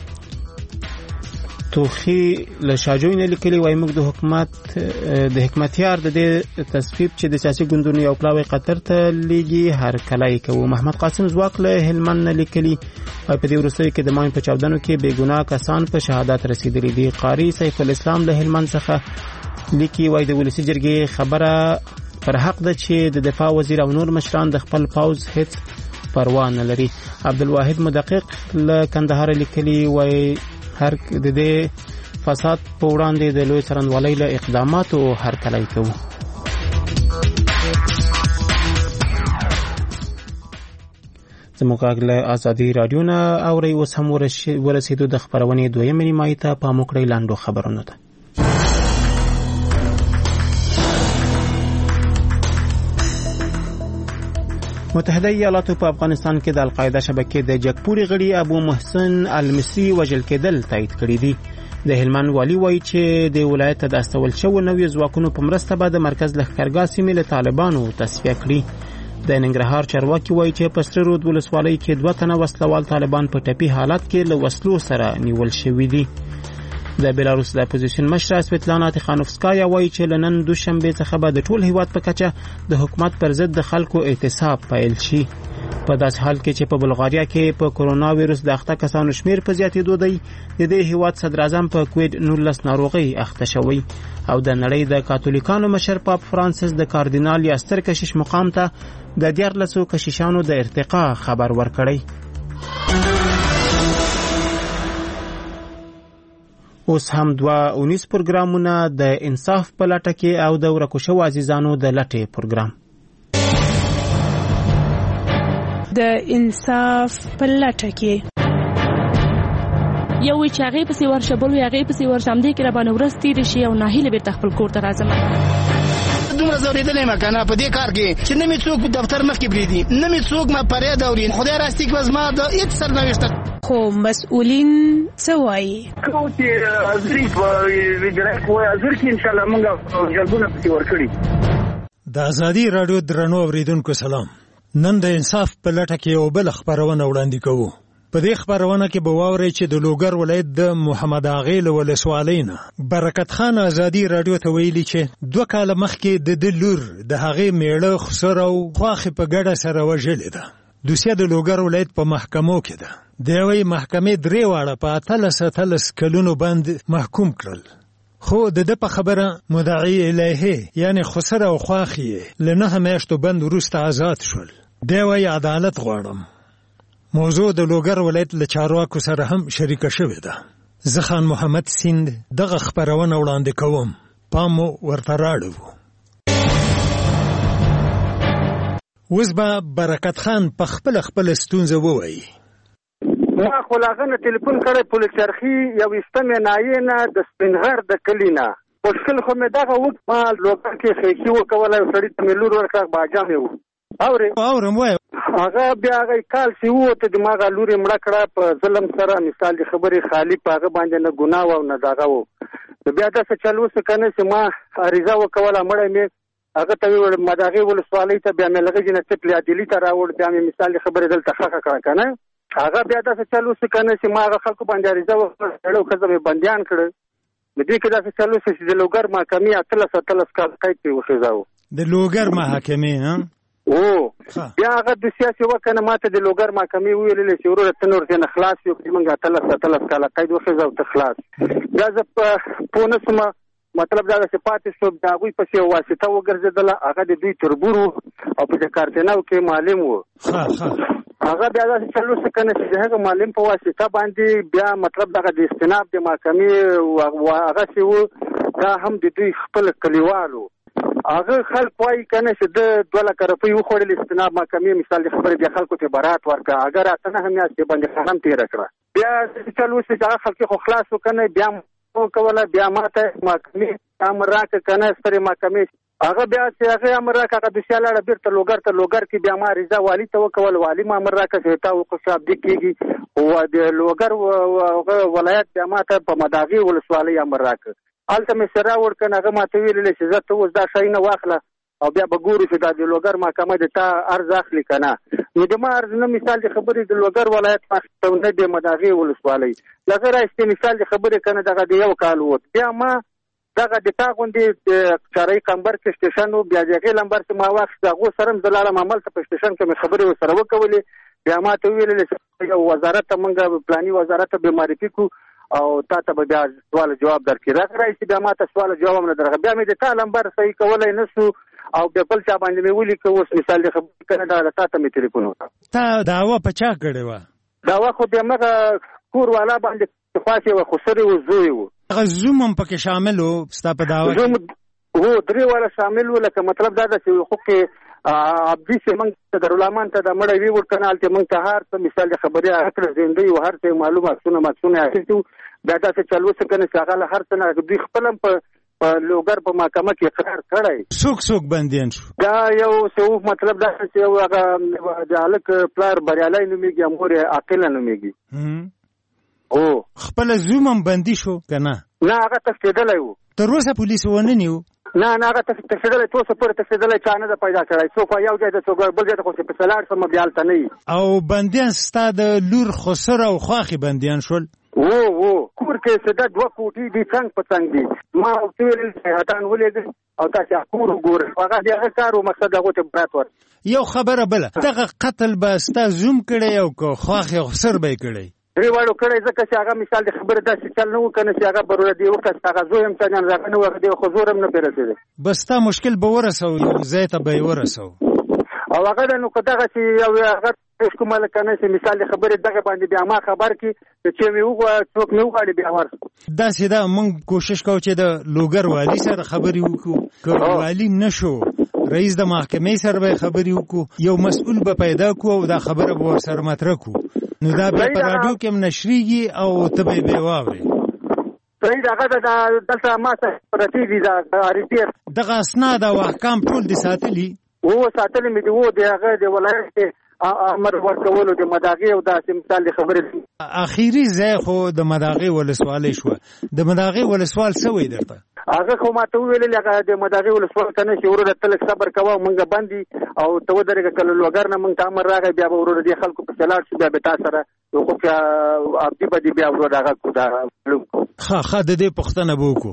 توخي له شاجوی نه لیکلي وایي موږ د حکومت د حکمتیار د دې تصویب چې د سیاسي ګوندونو یو پلاوی قطر ته لیږي هر کله یې کوو. محمد قاسم ځواک له هلمند نه لیکلي وایي په دې وروستیو کې د ماین په چاودنو کې بې ګناه کسان په شهادت رسېدلي دي. قاري سیف الاسلام له هلمند څخه لیکي وایي د ولسي جرګې خبره پر حق ده چې د دفاع وزیر او نور مشران د خپل پوز هیڅ پروا نه لري. عبدالواحد مدقق له کندهار لیکلي وای هر د دې فساد په وړاندې د لوی څرنګوالۍ له اقداماتو هرکلی کوو. زموږ غږ له ازادي راډیو نه اورئ. اوس هم ورسېدو د خپرونې دویمې نیمایي ته. پام وکړئ لاندو خبرونو ته. متحده ایالاتو په افغانستان کې د القاعده شبکې د جګپوري غړي ابو محسن المصری وژل کېدل تایید کړي دي. د هلمند والي وایي چې د ولایت د استول شوو نوي ځواکونو په مرسته به د مرکز لښکرګاه سیمې له طالبانو تصفیه کړي. د ننګرهار چارواکي وایي چې په سره رود ولسوالۍ کې دوه تنه وسلوال طالبان په ټپي حالت کې له وسلو سره نیول شوي دي. د بلاروس د اپوزیشن مشره سویتلانا تیخانوفسکایا وایي چې له نن دوشنبې څخه به د ټول هیواد په کچه د حکومت پر ضد د خلکو اعتصاب پیل شي. په داسې حال کې چې په بلغاریا کې په کورونا وایرس د اخته کسانو شمیر په زیاتېدو دی، د دې هیواد صدر اعظم په کووید نولس ناروغۍ اخته شوی او د نړۍ د کاتولیکانو مشر پاپ فرانسیس د کاردینال یا ستر کشیش مقام ته د دیارلسو کشیشانو د ارتقا خبر ورکړی. اوس هم دوه اونیس پروګرامونه د انصاف په لټه کې او د ورکو شوو عزیزانو د لټې پروګرام. د انصاف په لټه کې یو چې هغه پسې ورشه بل هغه پسې ورشه هم دې کې را باندې ورځ تېرې شي او ناهیله بیرته خپل کور ته راځم. دومره ځورېدلی یم که نه په دې کار کې چې نه مې څوک دفتر مخکې پرېږدي، نه مې څوک ما فریاد اوري. خدای راستي کړه زما د هېڅ سرنوشته خو مسؤلین څه وایي؟ کوم چې حاضري په ویډرک وایي حاضر کې انشاءالله موږ جلبونه پسې ورکړي. د ازادي راډیو درنو اورېدونکو سلام. نن د انصاف په لټه کې یو بل خبرونه وړاندې کوو. په دې خبرونه کې به واورئ چې د لوګر ولایت د محمد اغې له ولسوالۍ نه برکت خان ازادي راډیو ته ویلي چې دوه کاله مخکې د ده لور د هغې میړه خسر او خواښې په ګډه سره وژلې ده. دوسیه د لوګر ولایت په محکمو کې ده. د یوې محکمې درې واړه په اتلس اتلس کلونو باندې محکوم کړل. خو د ده په خبره مدعی الیه یعنی خسر او خواښې له نهه میاشتو بند وروسته آزاد شول. دی وایي عدالت غواړم. موضوع د لوګر ولایت له چارواکو سره هم شریکه شوې ده. زه خان محمد سیند دغه خپرونه وړاندې کوم. پام مو ورته راړو. اوس به برکت خان په خپله خپله ستونزه ووایي. ما خو له هغه نه تلیفون کړی پولچرخي یو ایستمې نایې نه د سپینغر د کلي نه. مشکل خو مې دغه وکړ ما لوګر کې خیښي وکوله یو سړي ته مې لور ورکړه باجام یې و اورې اورم وایه هغه بیا هغه کال چې ووته د ما هغه لور یې مړه کړه په ظلم سره. مثال د خبرې خالي په هغه باندې نه ګناه و او نه دغه و. بیا داسې چل وسه که نه چې ما عریضه وکوله مړی مې هغه ته ویل ما د هغې ولسوالۍ ته بیا مې لغه جنه طفل عدلي ته راوړ. بیا مې مثال د خبرې دلته ښخه کړه که نه هغه بیا داسې چل وسه که نه چې ما هغه خلکو باندې عریضه وکړه سړی ښځه مې بندیان کړه. د دې کې داسې چل وسه چې د لوګر محکمې اتلس اتلس کال قید پرې وخېږه و. د لوګر محکمې ها او بیا هغه د سیاسي وکنه ماته د لوګر محکمې ویلې چې وروره ته نور ځنه خلاص یو چې موږ اتلس اتلس کاله قید وخېږه او ته خلاص. بیا زه پوه نه شوم مطلب دا چې پاتې شو د هغوی پسې یو واسطه وګرځېدله. هغه د دوی تربور و او په جکارتناو کې معلم و. هغه بیا داسې چل وسه که نه چې د هغه معلم په واسطه باندې بیا مطلب دغه د استناب د محکمې هغسې و دا هم د دوی خپل کلیوال و. هغه خلک وایي که نه چې د دوه لکه روپۍ وخوړل استناب محکمې مثال د خبرې بیا خلکو ته برات ورکړه. هغه راته نه هم یاست یې باندې خانم تېره کړه. بیا چل وسه چې هغه خلک خو خلاص و که نه بیا وکوله بیا ماته محکمې امر راکړه که نه سترې محکمې هغه بیا چې هغې امر راکړه هغه دوسیه لاړه بېرته لوګر ته. لوګر کې بیا ما عریضه والي ته وکول. والي ما امر راکړه چې تا وقف شابدي کېږي. د لوګر ولایت بیا ماته په مداغې ولسوالۍ امر راکړه. هلته مې سره راوړ که نه هغه ماته ویللی چې زه ته اوس دا شی نه واخله او بیا به ګورو چې دا د لوګر محکمه د تا عرض اخلي که نه. نو د ما عرض نه مثال د خبرې د لوګر ولایت نه د مداغې ولسوالۍ لغه راستې مثال د خبرې که نه دغه د یو کال ووت. بیا ما دغه د تا غوندې د چارۍ قمبر کې سټیشن و. بیا د هغې لمبر چې ما واخیست د هغو سره هم زه لاړم هملته په سټیشن کې مې خبرې ورسره وکولې. بیا ما ته وویلې چې یو وزارت ته موږ پلاني وزارت ته به معرفي کړو او تا ته به بیا سوال جواب درکړي. راغی رایستې بیا ما ته سوال جواب هم نه درغه. بیا مې د تا لمبر صحیح کولی نه شو او د بل چا باندې مې ولیکه اوس مثال دی خبرې کنه دا تا ته مې ټلیفون وکړ تا دعوه په چا کړې وه دعوه خو د مغه کور والا باندې خاصه و خسري و زوی و هغه زوم هم پکې شامل وو ستا په دعوه کې هو درې والا شامل و لکه مطلب دا چې حقوق عبدي سے منګ د رولمان ته د مړی وی ور کنال ته منګ ته هر څه مثال د خبرې اکر زندګي او هر څه معلومات سونه ماتونه اخیستو دا تاسو چلو څه کنه چې هغه هر څه دوی خپل په لوګر په محکمه کې اقرار کړی څوک څوک بندیان شو دا یو څه مطلب دا چې هغه د الک پلار بریالای نوميږي امور عاقل نوميږي او خپل زومم بندي شو کنه نه هغه تفصیلای وو تر اوسه پولیس ونه نیو نه نه هغه تفصیلای توسه پر تفصیلای چانه د پیدا کړای څو په یو ځای د څو بل ځای ته خو په سلاړ سم بیالته نه او بندیان ستاد لور خسر او خواخي بندیان شول وو وو کور کې سده دوه کوټي دي څنګه په څنګه دي ما او تیل هټان ولې او تاسو کور ګور هغه دغه کار او مقصد هغه ته برات ور یو خبره بل دغه قتل به ستا زوم کړي او کو خواخي خسر به کړي ریوالو کړي ځکه چې هغه مثال د خبره داسې چل نه وکنه چې هغه برور دی وکړه هغه زوی هم څنګه راغلی نو هغه دی حضورم نه پیرته بس تا مشکل به ورسو زه ته به ورسو او هغه نو کداغه چې یو هغه کومه لکنه چې مثال د خبره دغه باندې بیا ما خبر کی چې مې وګ څوک مې وغاړي بیا ورس دا سیدا موږ کوشش کوو چې د لوګر والی سره خبري وکړو که والی نشو رئیس د محکمې سره به خبري وکړو یو مسؤل به پیدا کو او دا خبره به ور سره مطرح کو نو دا به په راډیو کې نشریږي او ته به به واوري صحیح هغه د دلته ما ته پرتی دي دا ریپیر دغه اسناد او احکام ټول دي ساتلي وو ساتلي مې دی وو د هغه د ولایت امر ورکولو د مداغي او د مثال خبره اخیری ځای خو د مداغي ولسوالۍ شو د مداغي ولسوال څه وای درته هغه خو ما ته ویل لکه د مداغي ولسوال کنه چې ورور تل صبر کوه مونږ باندې او ته ودرګه کله لوګر نه مونږ ته امر راغی بیا ورور دي خلکو په چلاړ شو بیا به تاسو سره یو خو ابدي بدی بیا ورور هغه کو دا ها ها د دې پښتنه بوکو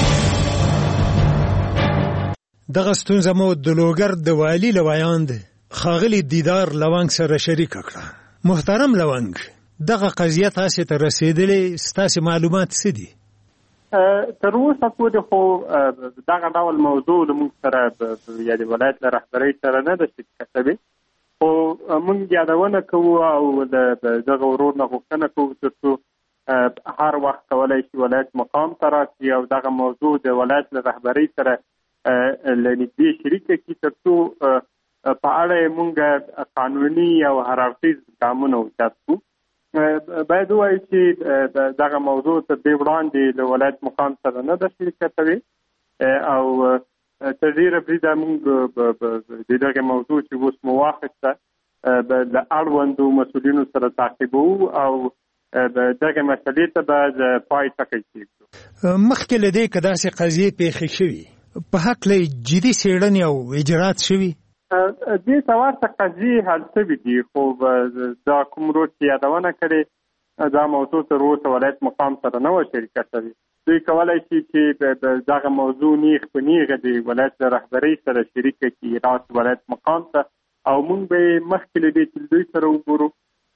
دغه ستونزه مو د لوګر د والی لویان دي خاغلی دیدار لونګ سره شریک کړه محترم لونګ دغه قضیه تاسو ته رسیدلې ستاسو معلومات څه دي تر اوسه پورې خو دغه ډول موضوع موږ سره یا د ولایت له رهبرۍ سره نه ده شریکه شوې خو موږ یادونه کوو او د دغه ورور نه غوښتنه کوو تر څو هر وخت کولی شي ولایت مقام ته راشي او دغه موضوع د ولایت له رهبرۍ سره له نږدې شریکه کړي تر څو په اړه موږ قانوني او هر اړخیز ګامونه واخلو باید وایي چې دغه موضوع تر دې وړاندې له ولایت مقام سره نه ده شریکه شوې او تر ډېره بریده موږ د دغه موضوع چې اوس مو واخیسته له اړوندو مسؤلینو سره تعقیبوو او دغه مسلې ته به پای ټکی کېږدو مخکې له دې که داسې قضیې پیښې شوي په هکله جدي څېړنې او اجرات شوي دې ته ورته قضیې حل شوي دي خو دا کوم روز چې یادونه کړې دا موضوع تر اوسه ولایت مقام سره نه وه شریکه شوې دوی کولی شي چې دغه موضوع نیغ په نیغه د ولایت له رهبرۍ سره شریکه کړي راشي ولایت مقام ته او موږ به یې مخکې له دې چې دوی سره وګورو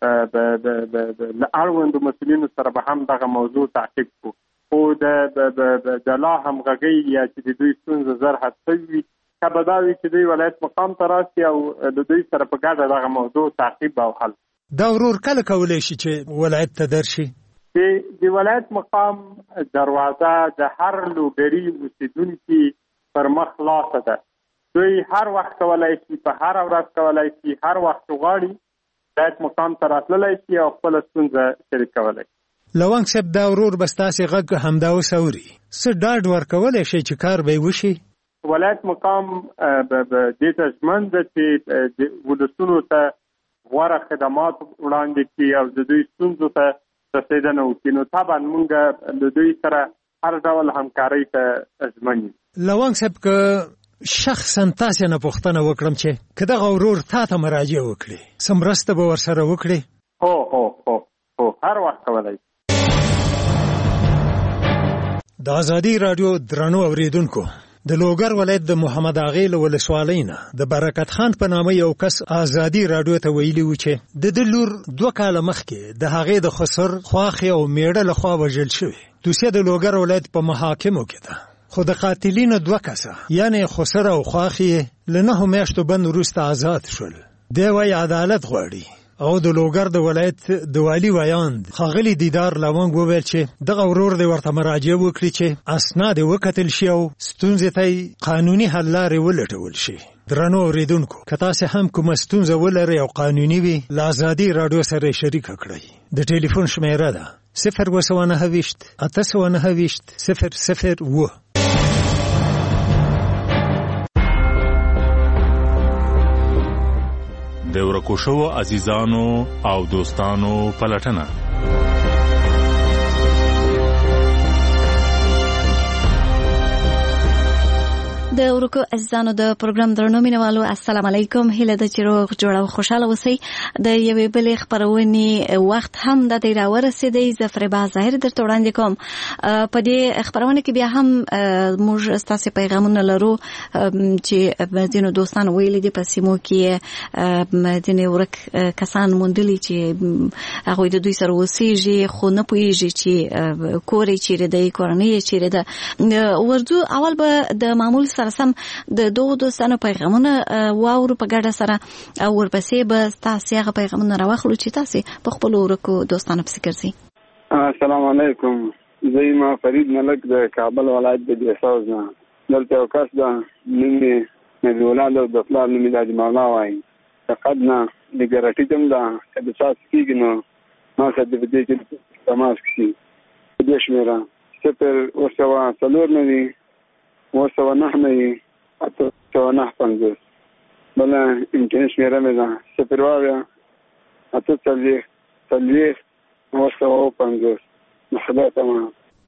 له اړوندو مسؤلینو سره به هم دغه موضوع تعقیب کړو خو د لا همغږۍ یا چې د دوی ستونزه زر حل شوي وي که به دا وي چې دوی ولایت مقام ته راشي او د دوی سره په ګډه دغه موضوع تعقیب او حل دا ورور کله کولی شي چې ولایت ته درشي د ولایت مقام دروازه د هر لوګري اوسېدونکي پر مخ خلاصه ده دوی هر وخت کولی شي په هره ورځ کولی شي هر وخت غواړي ولایت مقام ته راتللی شي او خپله ستونزه شریکولی لونګ صاحب دا ورور به ستاسې غږ همدا اوس اوري څه ډاډ ورکولی شي چې کار به یې وشي ولایت مقام دې ته ژمن ده چې ولسونو ته غوره خدمات وړاندې کړي او د دوی ستونزو ته رسېدنه وکړي نو طبعا موږ له دوی سره هر ډول همکارۍ ته ژمن یو. لونګ صاحب که شخصا تاسې نه پوښتنه وکړم چې که دغه ورور تا ته مراجعه وکړي څه مرسته به ورسره وکړي؟ هو هو هو هو هر وخت کولی. د ازادي راډیو درنو اوریدونکو د لوګر ولایت د محمد اغې له ولسوالۍ نه د برکت خان په نامه یو کس ازادي راډیو ته ویلي و چې د ده لور دوه کاله مخکې د هغې د خسر خواښې او میړه لخوا وژل شوې. دوسیه د لوګر ولایت په محاکمو کې ده خو د قاتلینو دوه کسه یعنی خسر او خواخي لنه میاشتو بند وروسته آزاد شول. دی وای عدالت غواړي او د لوګر د ولایت د والی ویاند خاغلی دیدار لونګ وویل چې دغه ورور دی ورته مراجعه وکړي چې اسناد وکتل شي او ستونزې ته قانوني حل لارې ولټول شي. درنو اوریدونکو که تاسو هم کوم ستونزه ولرئ او قانوني وي له ازادي رادیو سره شریک کړئ. د ټلیفون شمیره ده صفر اووه نهه ویشت اته سوه نهه ویشت صفر صفر اووه. د ورکو شوو عزیزانو او دوستانو پلټنه. د ورکو عزیزانو د پروګرام درنو مینوالو السلام علیکم. هیله ده چې روغ جوړ او خوشاله اوسئ. د یوې بلې خپرونې وخت هم د دې راورسېدی. زه فریبا ظاهر درته وړاندې کوم. په دې خپرونه کې بیا هم موږ ستاسو پیغامونه لرو چې ځینو دوستانو ویلي دي په سیمو کې ځینې ورک کسان موندلي چې هغوی د دوی سره اوسېږي خو نه پوهېږي چې کور یې چیرې دی، کورنۍ یې چیرې ده. ورځو اول به د معمول سره سم د دوه دوستانو پیغامونه واورو په ګډه سره او ورپسې به ستاسو هغه پیغامونه راوخلو چې تاسو په خپل ورکو دوستانو پسې ګرځئ. السلام علیکم. زه یم فرید ملک د کابل ولایت د دیساوز نه. دلته یو کس ده نوم یې نبي الله او د پلار نوم یې حاجي مولا وایي. فقط نه د ګرټي ټیم ده که د چا کېږي نو ما سره د دې کې تماس کړي. دې شمېره صفر اوه سوه څلور نوي اوه سوه نهه نوي اته سوه نهه پنځوس. بله امتحان شمېره مې ده صفر اویا اته څلوېښت څلوېښت اوه سوه اوه پنځوس. خدای تمام.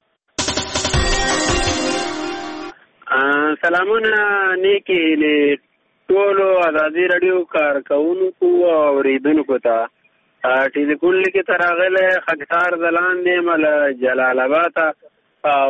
سلامونه نیکې هیلې ټولو ازادي راډیو کارکوونکو او اورېدونکو ته. ټلیفون لیکې ته راغلی خاکسار ځلان یم له جلال آباده او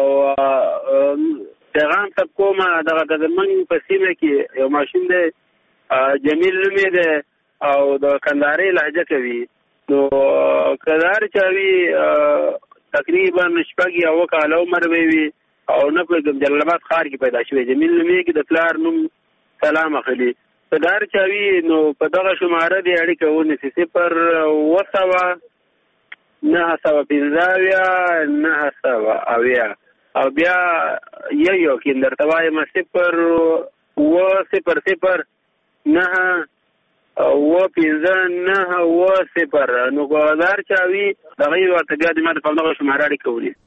پیغام تب کومه دغه د زمونږ په سیمه کې یو ماشوم دی جمیل نوم یې دی او د کندهارۍ لهجه کوي. نو که د هر چا وي تقریبا شپږ یا اوه کاله عمر به وي او نه پوهېږم جلال آباد ښار کې پیدا شوی. جمیل نوم یې کې د پلار نوم سلام اخلي. که د هر چا وي نو په دغه شماره دې اړیکه ونیسي صفر اوه سوه نهه سوه پنځه اویا نهه سوه اویا او بیا یو یو کې درته وایم صفر اوه صفر صفر نهه اوه پنځه نهه اوه صفر. نو که د هر چا وي دغه یې ورته بیا د ما د په همدغه شماره اړیکه ونیسي.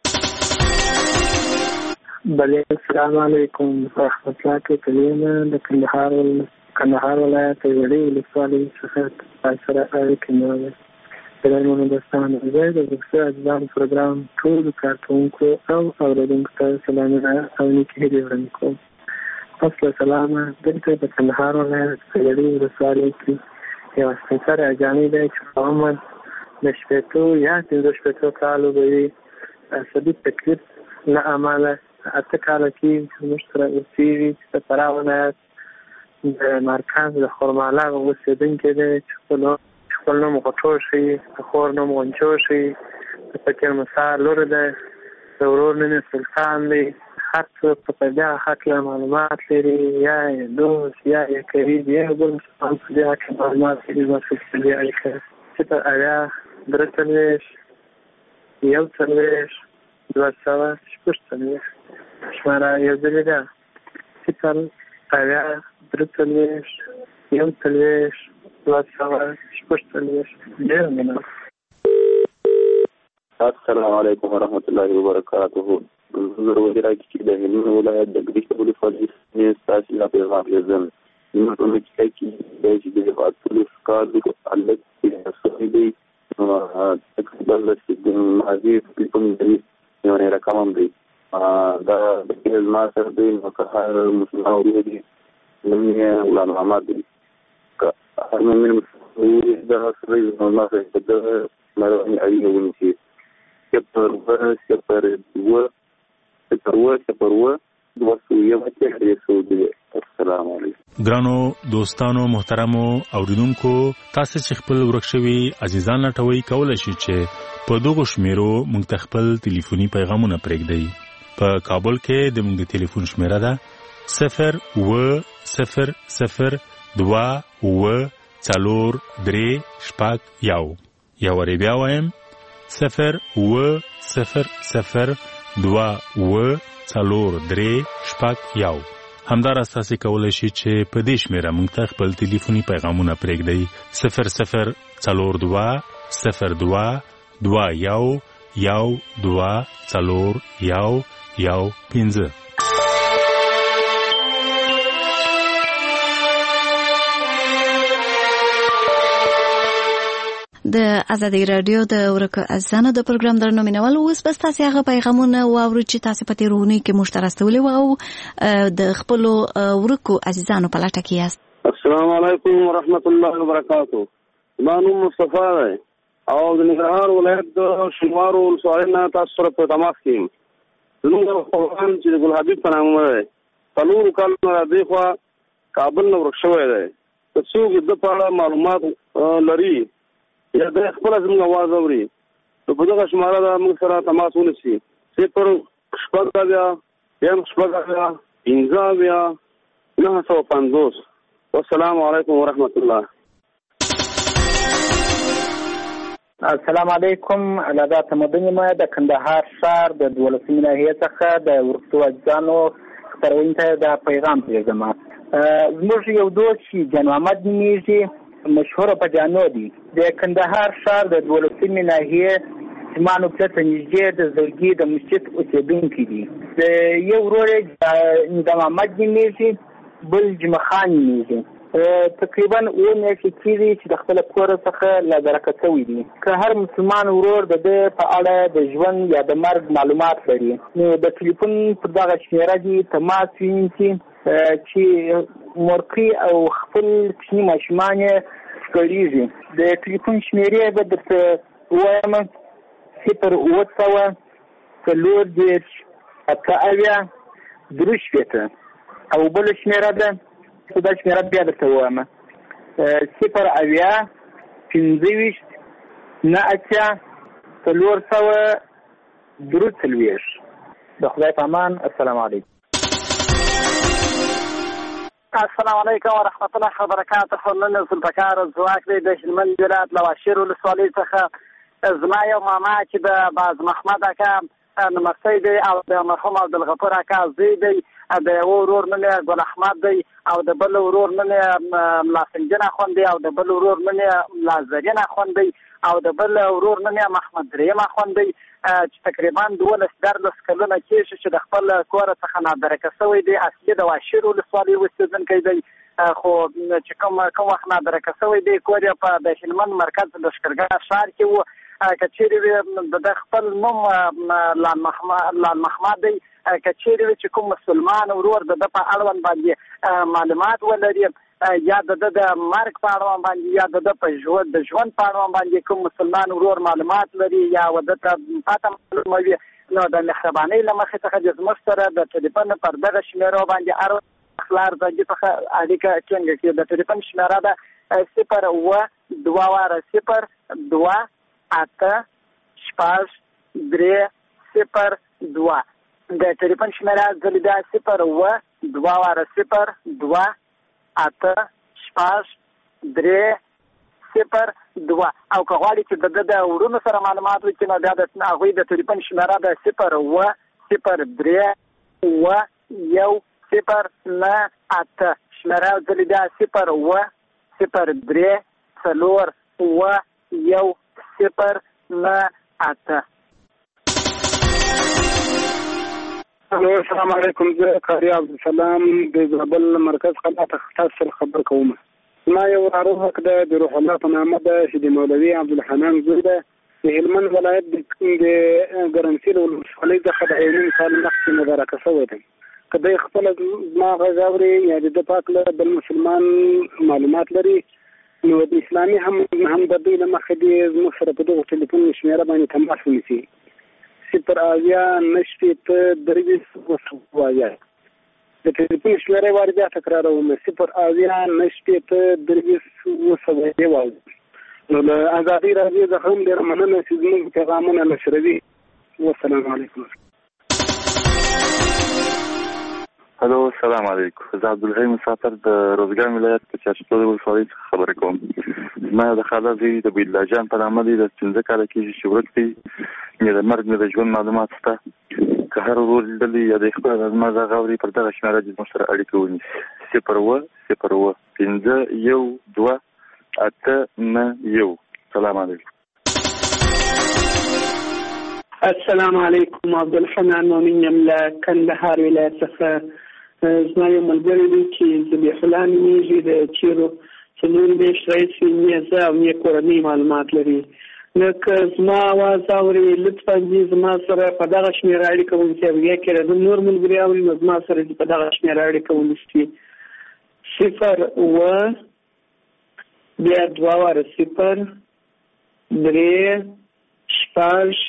بله السلام علیکم. رحمت الله کلیم د کندهار کندهار ولایت وړې ولسوالۍ څخه سره اړیکې نیولې. درنو دوستانو زه د ورکو عزیزانو پروګرام ټولو کارکوونکو او اورېدونکو ته سلامونه او نیکې هیلې وړاندې کوم. اصل سلامه دلته د کندهار ولایت وړې ولسوالۍ کې یو سپین سرې اجانۍ دی چې په عمر د شپېتو یا پنځه شپېتو کالو به وي. عصبي تکلیف له امله اته کاله کې موږ سره اوسېږي چې د فراه ولایت د مرکز د خرمالغ اوسېدونکی دی چې خپل خپل نوم غټو شي، د خور نوم غنچو شي، د فکر مسا لور دی، د ورور نوم سلطان دی. هر څوک په دې هکله معلومات لري یا یې دوست یا یې قریب یا بل مسلمان په دې هکله معلومات لري ورسره په دې اړیکه صفر اویا درې څلوېښت یو څلوېښت دوه سوه شپږ څلوېښت. شماره یو ځلې ده صفر اویا درې څلوېښت یو څلوېښت دوه سوه شپږ څلوېښت. ډېره مننه. السلام علیکم ورحمت الله وبرکاته. زه وزیرا کې د هلمند ولایت د ګریش ولسوالۍ څخه ستاسو لا پیغام لرم. نو په دې کې د چې د خاطر ښکار د تعلق کې سوي دي تقریبا د ماضي په کوم دی یو نه رقم دی دا د ما سره د مکه مسلمان ورو دي نو یې ولان محمد دی هر من دا سره ما سره د مروان اړیکه ونیسي. صفر اوه صفر اوه صفر اوه صفر اوه دوه سوه اتیا سوه. السلام علیکم. ګرانو دوستانو محترمو اوریدونکو تاسو چې خپل ورک شوي عزیزان لټوي کولای شي چې په دغه شمیرو موږ خپل ټلیفوني پیغامونه پرېږدئ. په کابل کې د موږ د ټلیفون شمیره ده صفر و صفر صفر دوا و څلور درې شپږ یو. یا ورې بیا وایم صفر و صفر صفر دوا و څلور درې شپږ یو. همداراز تاسو کولی شئ چې په دې شمیره موږ ته خپل ټلیفوني پیغامونه پرېږدئ صفر صفر څلور دوه صفر دوه دوه یو یو دوه څلور یو یو پنځه. د ازادي رادیو د ورکو ازانو د پروګرام درنو مینوال اوس بس تاسو هغه پیغامونه واورئ چې تاسو په تیرونی کې مشترکولې وو د خپل ورکو عزیزانو په لټه کې یاست. السلام علیکم ورحمت الله وبرکاتہ. زمانو مصطفی دی او د ننګرهار ولایت د شینوارو ولسوالۍ نه تاسو سره په تماس کې یم. زموږ پروګرام چې د ګل حبیب په نامه دی څلورو کالونو راځي خو کابل نه ورک شوی دی. که څوک د په اړه معلومات لري یا د خپل زموږ आवाज اوري نو په دغه شماره دا موږ سره تماس ونیسي صفر شپږ بیا یم شپږ بیا پنځه بیا نهه سوه پنځوس. والسلام علیکم ورحمت الله. السلام علیکم. علاده تمدني ما د کندهار ښار د دولسمې ناحیې څخه د ورکو اجزانو خپرونې ته د پیغام پرېږدم. زموږ یو دوست چې جان محمد نومیږي مشهور په جانو دی د کندهار ښار د دولسمې ناحیې زما نقطه ته نږدې د زړګي د مسجد اوسېدونکی دی. د یو ورور یې د محمد نومیږي بل جمعه خان نومیږي. تقریبا اووه میاشتې کېږي چې د خپل کور څخه لادرکه شوي دي. که هر مسلمان ورور د ده په اړه د ژوند یا د مرګ معلومات لري نو د ټلیفون پر دغه شمېره دي تماس ونیسي چې مورکۍ او خپل کوچني ماشومان یې ښکارېږي. د ټلیفون شمېرې به درته ووایم صفر اووه سوه څلور دېرش اته اویا درې شپېته او بله شمېره ده دا شمېره بیا درته ووایم صفر اویا پنځه ویشت نه اتیا څلور سوه درې څلوېښت. د خدای په امان. السلام علیکم. السلام علیکم ورحمت الله وبرکاته. نن ذوالفقار ځواک دی د هلمند ولایت له واشیر ولسوالۍ څخه. زما یو ماما چې د باز محمد اکا نمستی دی او د مرحوم عبدالغفور اکا زوی دی. د یو ورور نوم یې ګل احمد دی او د بل ورور نوم یې ملا سنجن اخوند دی او د بل ورور نوم یې ملا زرین اخوند دی او د بل ورور نوم یې محمد دریم اخوند دی چې تقریبا دولس دیارلس کلونه کېږي چې د خپل کور څخه نادرکه شوی دی. اصلي د واشیر ولسوالۍ اوسېدونکی دی خو چې کوم کوم وخت نادرکه شوی دی کور یې په د هلمند مرکز لښکرګاه ښار کې و. که چیرې د خپل نوم لال محمد دی که چیرې چې کوم مسلمان ورور د ده په اړوند باندې معلومات ولري یا د ده د مرګ په اړوند باندې یا د ده په ژوند د ژوند په اړوند باندې کوم مسلمان ورور معلومات لري یا د ته پاته معلوموي نو د مهربانۍ له مخې څخه د زموږ سره د ټلیفون پر دغه شمېرو باندې هر اخلار زنګي څخه اړیکه ټینګه کړي. د ټلیفون شمېره ده صفر اووه دوه واره صفر دوه اته شپږ درې صفر دوه. د ټلیفون شمېره ځلې ده صفر اووه دوه واره صفر دوه اته شپږ درې صفر دوه. او که غواړي چې د ده د وروڼو سره معلومات وکړي نو بیا د هغوی د ټلیفون شمېره ده صفر اووه صفر درې اووه یو صفر نه اته. شمېره ځلې ده صفر اووه صفر درې څلور اووه یو صفر نه اته. السلام علیکم. زه قاری عبدالسلام د زابل مرکز قلعه تخصص سره خبر کوم. ما یو وراره کده د روح الله په نامه ده چې د مولوي عبدالحنان زوی ده د هلمند ولایت د ګرمسیر ولسوالۍ څخه د یو نیم کال مخکې مبارکه شوی دی. که دی خپله زما غږ اوري یا د ده پاک له بل مسلمان معلومات لري نو د اسلامي هم همدردۍ له مخې دې زموږ سره په دغو ټلیفون شمېره باندې تماس ونیسي صفر اویا نه شپېته درې ویشت اووه اویا. د ټلیفون شمېره یې وارې بیا تکراروم صفر اویا نه شپېته درې ویشت اووه سوه یو. نو له ازادۍ راډیو څخه هم ډېره مننه چې زموږ پیغامونه نشروي. والسلام علیکم. هلو السلام علیکم. زه عبدالحی مسافر د روزګان ولایت په چارشتو د ولسوالۍ څخه خبرې کوم. زما د خاله زوی د بېدلا جان په نامه دی، د پنځه کاله کېږي چې ورک دی. مې د مرګ مې د ژوند معلومات شته. که هر ورور لیدلی یا د خپل زما غږ اوري پر دغه شمېره دې زموږ سره اړیکه ونیسي. صفر اوه صفر اوه پنځه یو دوه اته نه یو. سلام علیکم. السلام علیکم. عبدالحنان مومن یم له کندهار ولایت څخه. زما یو ملګری دی چې ذبیح الله نومیږي، د چیرو څلور میاشتې راهیسې نه زه او نه کورنۍ معلومات لري. نو که زما اواز اوري لطفا دې زما سره په دغه شمېره اړیکه ونیسي، او یا که د نور ملګري اوري نو زما سره دې په دغه شمېره اړیکه ونیسي. صفر اوه بیا دوه واره صفر درې شپږ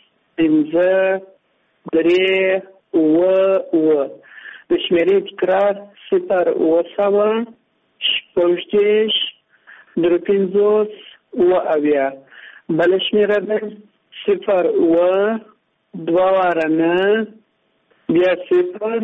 پنځه درې اوه اوه. د شمېرې تکرار صفر اوه سوه شپږ دېرش درې پنځوس اوه اویا. بله شمېره ده صفر اوه دوه واره نه بیا صفر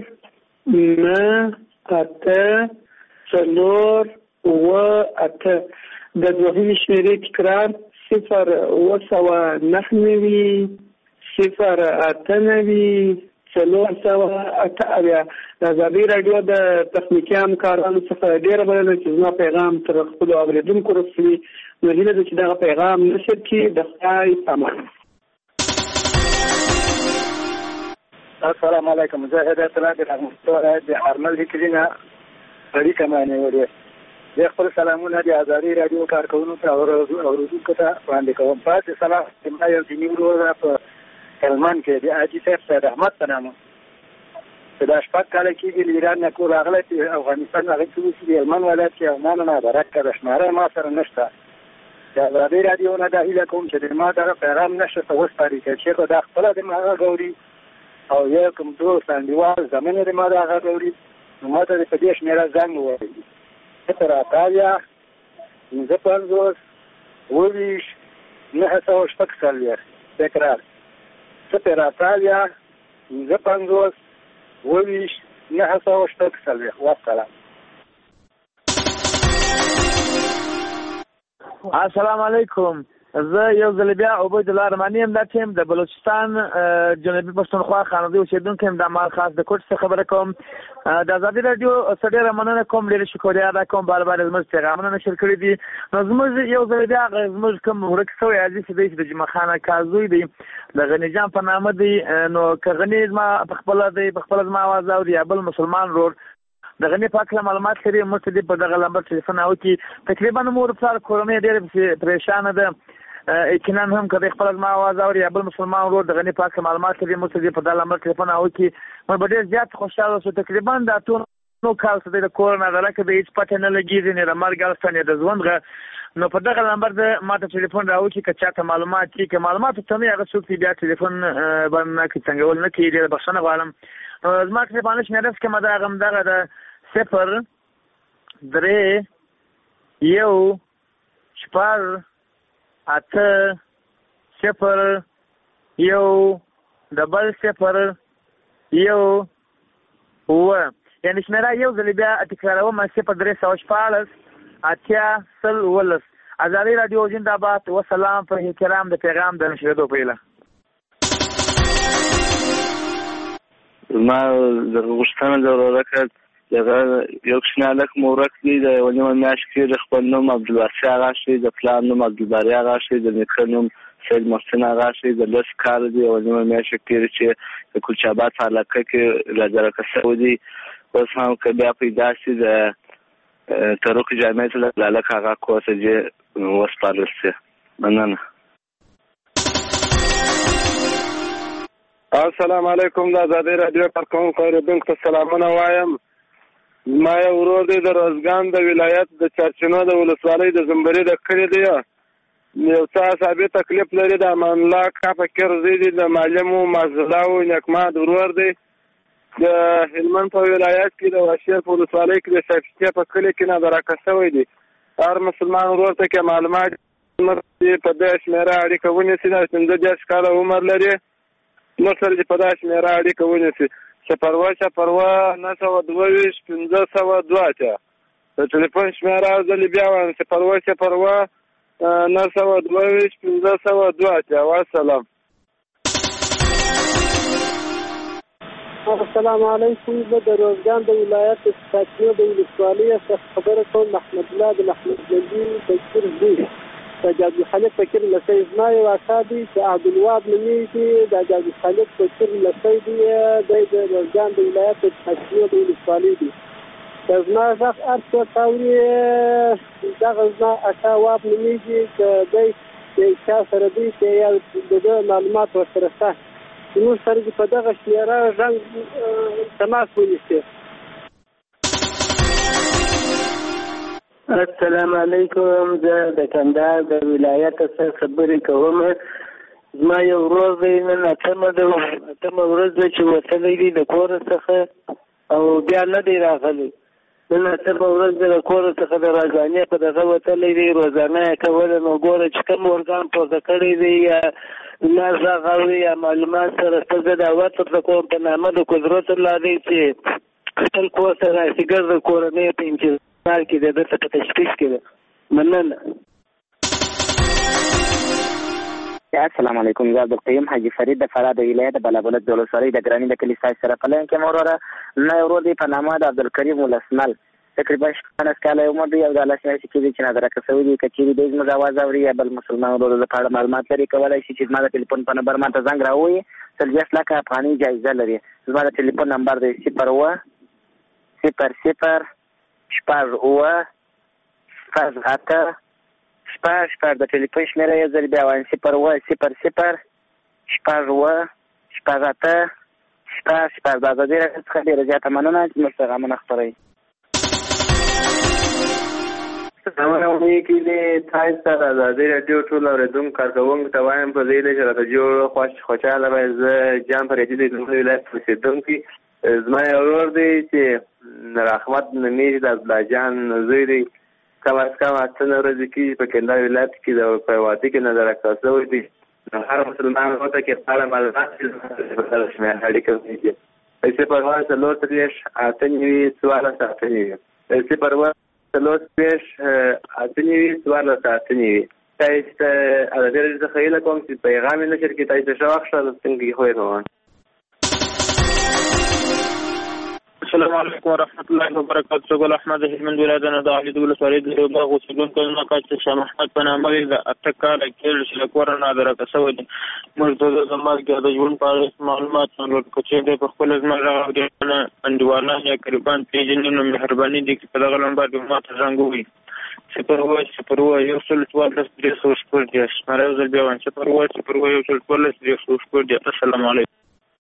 نه اته څلور اوه اته. د دوهمې شمېرې تکرار صفر اوه سوه نهه نوي صفر اته نوي څلور سوه اته اویا. د ازادي راډیو د تخنیکي همکارانو څخه ډېره مننه چې زما پیغام تر خپلو اورېدونکو رسوي. نو هیله ده چې دغه پیغام نشر کړي. د خدای امان. السلام علیکم. زه هدایت الله د رحمت د ارمل هکلینه اړیکه مې نیولې. زه خپل سلامونه د ازادي راډیو کارکوونکو ته او اورېدونکو ته وړاندې کوم. پاتې سلام زما یو دیني ورور په هلمند کې د حاجي صاحب سید احمد په نامه چې دا شپږ کاله کېږي له ایران نه کور راغلی چې افغانستان هغې څه اوسي د هلمند ولایت کې او ما نه مبارک کړه. شماره ما سره نشته. د ازادي راډیو نه دا هیله کوم چې د ما دغه پیغام نشر ته وسپاري، که چېرته دا خپله د ما غږ اوري او یا کوم دوست انډیوال زمینه د ما دا غږ اوري نو ما ته د په دې شمېره زنګ ووایي. صفر اته اویا پنځه پنځوس اووه ویشت نهه سوه شپږ څلوېښت. تکرار صفر اته اویا پنځه پنځوس اووه ویشت نهه سوه شپږ څلوېښت. والسلام. السلام علیکم. زه یو ځل بیا عبید الله رحماني یم. دا ټیم د بلوچستان جنوبي پښتونخوا خانوي اوسېدونکی یم. د مال خاص د کوټ څخه خبره کوم. د ازادي راډیو څخه ډېره مننه کوم. ډېره شکریه ادا کوم. بار بار زموږ پیغامونه نشر کړي دي. نو زموږ یو ځل بیا زموږ کوم ورک شوی عزیز دی چې د جمعه خان کازوی دی د غني جان په نامه دی. نو که غني زما په خپله دی په خپله زما اواز اوري یا بل مسلمان ورور د غني پاک له معلومات لري موږ ته دې په دغه لمبر ټلیفون وکړي. تقریبا مور پلار کورنۍ ډېرې پریشانه ده. یقینا هم که د خپله زما اواز اوري یا بل مسلمان ورور د غني پاک معلومات لري موږ ته دې په دغه لمبر ټلیفون وکړي. موږ به ډېر زیات خوشحاله شو. تقریبا د اتو نو کال څخه د کور نه ده لکه د هېڅ پته نه لګېږي نه د مرګ الفته نه د ژوند غږ. نو په دغه نمبر د ما ته ټلیفون راوکړي که چاته معلومات کړي. که معلومات ورته نه هغه څوک بیا ټلیفون باندې نه کوي څنګهول نه کوي. ډېره بخښنه غواړم. زما ټلیفون شمېره چې کومه ده هغه همدغه ده صفر درې یو شپږ اته صفر یو ډبل صفر یو اووه. یعنې شمېره یو ځل بیا تکراروم صفر درې سوه شپاړس اتیا سل اوولس. ازادي راډیو زنده‌باد. وسلام. په احترام د پیغام د نشرېدو په هیله. زما د غوښتنه د ورورکه دغه یو کوچنی هلک مو ورک دی. د یوه نیمه میاشت کېږي. خپل نوم عبدالواسع اغا شي، د پلار نوم عبدالباري اغا شي، د نیکه نوم سید محسن اغا شي. د لس کاله دی. یوه نیمه میاشت کېږي چې د کوچاباد په علاقه کې راجرکه شوی دی. اوس هم که بیا پیدا شي د تروک جامعې ته د هلک هغه کور ته چې وسپارل شي. مننه. السلام علیکم. د ازادي راډیو کارکوونکو اورېدونکو ته سلامونه وایم. ما یو ورور دی د روزګان د ولایت د چارچینو د ولسوالۍ د زمبري د کلي دی. یو څه اعصابي تکلیف لري. د امان الله کا فکر زوی دی. د معلمو مازلاو نیکماد ورور دی. د هلمند په ولایت کې د واشیر په ولسوالۍ کې د شاکشتیا په کلي کې نادراکه شوی دی. هر مسلمان ورور ته کې معلومات په دې شمېره اړیکه ونیسي. د پنځه دېرش کاله عمر لري. نو سره چې په دې شمېره اړیکه ونیسي. صفر اوه صفر اوه نهه سوه دوه ویشت پنځه سوه دوه اتیا. د ټلیفون شمېره او ځلې بیا وایم صفر اوه صفر اوه نهه سوه دوه ویشت پنځه سوه دوه اتیا. والسلام. السلام علیکم. زه د روزګان د ولایت ساکنو د ولسوالۍ څخه خبره کوم. محمد الله د محمد جلبي فکر زوی د جابر خالد فکر لسی زما یو اکا دی چې عبدالوهاب نومیږي. د جابر خالد فکر لسی دی د روزګان د ولایت ساکنو د ولسوالۍ دی. د زما غږ هر څوک اوري دغه زما اکا واب نومیږي چې دی د چا سره دی چې یا د ده معلومات ورسره شته زموږ سره دې په دغه شمېره رنګ تماس ونیسي. السلام علیکم. زه د کندهار د ولایت څخه خبرې کوم. زما یو ورور دی نن اتمه ده اتمه ورځ ده چې وتلی دی د کور څخه او بیا نه دی راغلی. نن اتمه ورځ ده د کور څخه د راځانې په دغه وتلی دی. روزانه یې کوله نو ګوره چې کوم ارګان پورته کړی دی یا ما غږ اوري یا معلومات سره ته زه دعوت ورته کوم په نامه د قدرت الله دی چې خپل کور ته راشي ګرځه کورنۍ په انتظار کې دی درته په تشخیص کې ده. مننه. السلام علیکم. زه عبدالقیوم حاجي فرید د فراه د ولایت د بلابلد د ولسوالۍ د ګراني د کلي ستاسو سره په لاین کې وروره نه ورور دی په نامه د عبدالکریم ولسمل تقریبا شپاړس کاله عمر دی او د الله څخه چې کېږي چې نظر کسوي دي کچېري د زموږ اواز اوري یا بل مسلمان ورور د پاړه معلومات لري کولای شي چې زما د ټلیفون په نمبر ماته زنګ راووي سلجس لکه افغاني جایزه لري. زما د ټلیفون نمبر دی صفر اوه صفر صفر شپږ اوه شپږ اته شپږ شپږ. د ټلیفون شمېره یو ځل بیا وایم صفر اوه صفر صفر شپږ اوه شپږ اته شپږ شپږ. د ازادي راډیو څخه ډېره زیاته مننه چې موږ پیغامونه خپروئ. سلامونه کې دې تاسو سره ازادي راډیو ټول اورېدونکو کارکوونکو ته وایم په دې چې راته جوړ خوش خوشاله وای. زه جان فرېدي د کوم ولایت اوسېدونکی. زما یو ورور دی چې رحمت نومیږي د عبدالله جان زوی دی. کم از کم اته ورځې کېږي په کندهار ولایت کې د په وادي کې نظر راکړل شوی دی. هر مسلمان ورته کې خپله معلومات بدله شمېره اړیکه وکړي. صفر اوه څلور څلوېښت اته نوي څوارلس اته نوي صفر اوه څلور څلوېښت اته نوي څوارلس اته نوي. تاسو ته ازادي راډیو څخه هیله کوم چې پیغام یې نشر کړي. تاسو ته ښه وخت شه. څنګه یې خوښ السلام علیکم ورحمۃ اللہ وبرکاتہ. ګل احمد هلمند ولایت نه د علي د ولسوالۍ د یو باغ اوسېدونکی یم. چې شاه محمد په نامه یې د اته کاله کېږي چې له کوره نادرکه شوی دی. موږ د ده د مرګ د ژوند په اړه معلومات لرو. که چېرې دی په خپله زما غږ اورېدنه انډیوالان یا قریبان پېژني نو مهرباني دي چې په دغه نمبر کې ماته زنګ ووهي. صفر اوه صفر اوه یو سل څوارلس درې سوه شپږ دېرش. شمېره یو ځل بیا وایم صفر اوه صفر اوه یو سل څوارلس درې سوه شپږ دېرش. السلام علیکم.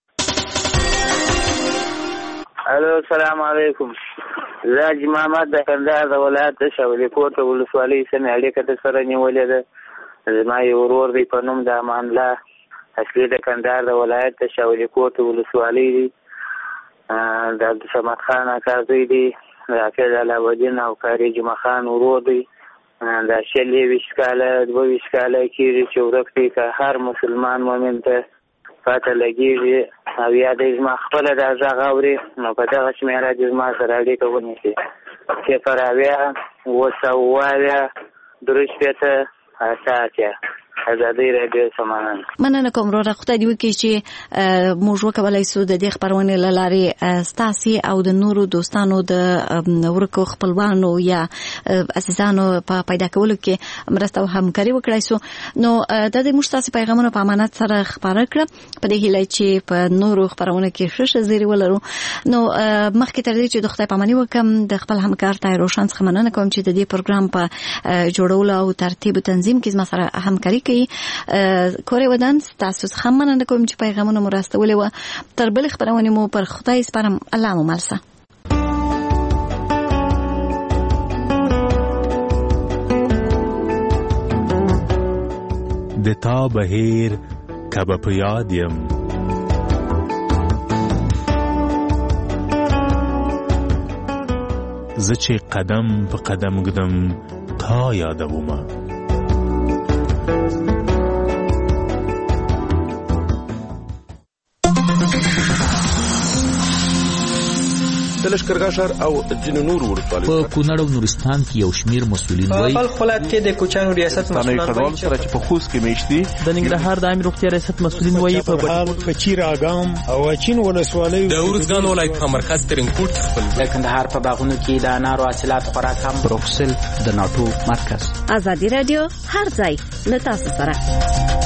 الو السلام علیکم. زه حاجي محمد د کندهار د ولایت د شاولي کوټ ولسوالۍ سمې اړیکه در سره نیولې ده. زما یو ورور دی په نوم د امان الله اصلي د کندهار د ولایت د شاولي کوټ ولسوالۍ دی. د عبدالصمد خان اکا زوی دی. د حافظ علاوالدین او قاري جمعه خان ورور دی. دا شل یویشت کاله دوه ویشت کاله کېږي چې ورک دی. که هر مسلمان مؤمن ته پته لګېږي او یا د زما خپله دا غږ اوري نو په دغه شمېره دې زما سره اړیکه ونیسي. صفر اویا اوه سوه اوه اویا درې شپېته اته اتیا. ازادي راډیو سمانه. مننه کوم وروره. خدای دې وکړي چې موږ وکولای شو د دې خپرونې له لارې ستاسې او د نورو دوستانو د ورکو خپلوانو یا عزیزانو په پیدا کولو کې مرسته او همکاري وکړای شو. نو د دې موږ ستاسې پیغامونه په امانت سره خپاره کړه په دې هیله چې په نورو خپرونو کې ښه ښه زیری ولرو. نو مخکې تر دې چې د خدای پاماني وکړم د خپل همکار طاهر روشن څخه مننه کوم چې د دې پروګرام په جوړولو او ترتیب او تنظیم کې زما سره همکاري کوي. کورې ودان تاسو څخه مننه کوم چې پیغامونه مو راستولې وه. تر بلې خپرونې مو پر خدای سپارم. الله مو مل شه. د تا بهیر که به په یاد یم زه چې قدم په قدم ږدم تا یادومه. د لشکرګاه ښار او ځینو نورو ولسوالیو په کونړ او نورستان کې یو شمیر مسؤلین وایي په بلخ ولایت کې د کوچیانو ریاست مسؤلین وایي چې په خوست کې میشتي د ننګرهار د عامه روغتیا ریاست مسؤلین وایي په بهال په چیر اګام او اچین ولسوالیو د ورزګان ولایت په مرکز ترنکوټ خپل د کندهار په باغونو کې د انارو حاصلات خورا کم بروکسل د ناټو مرکز ازادي رادیو هر ځای له تاسو سره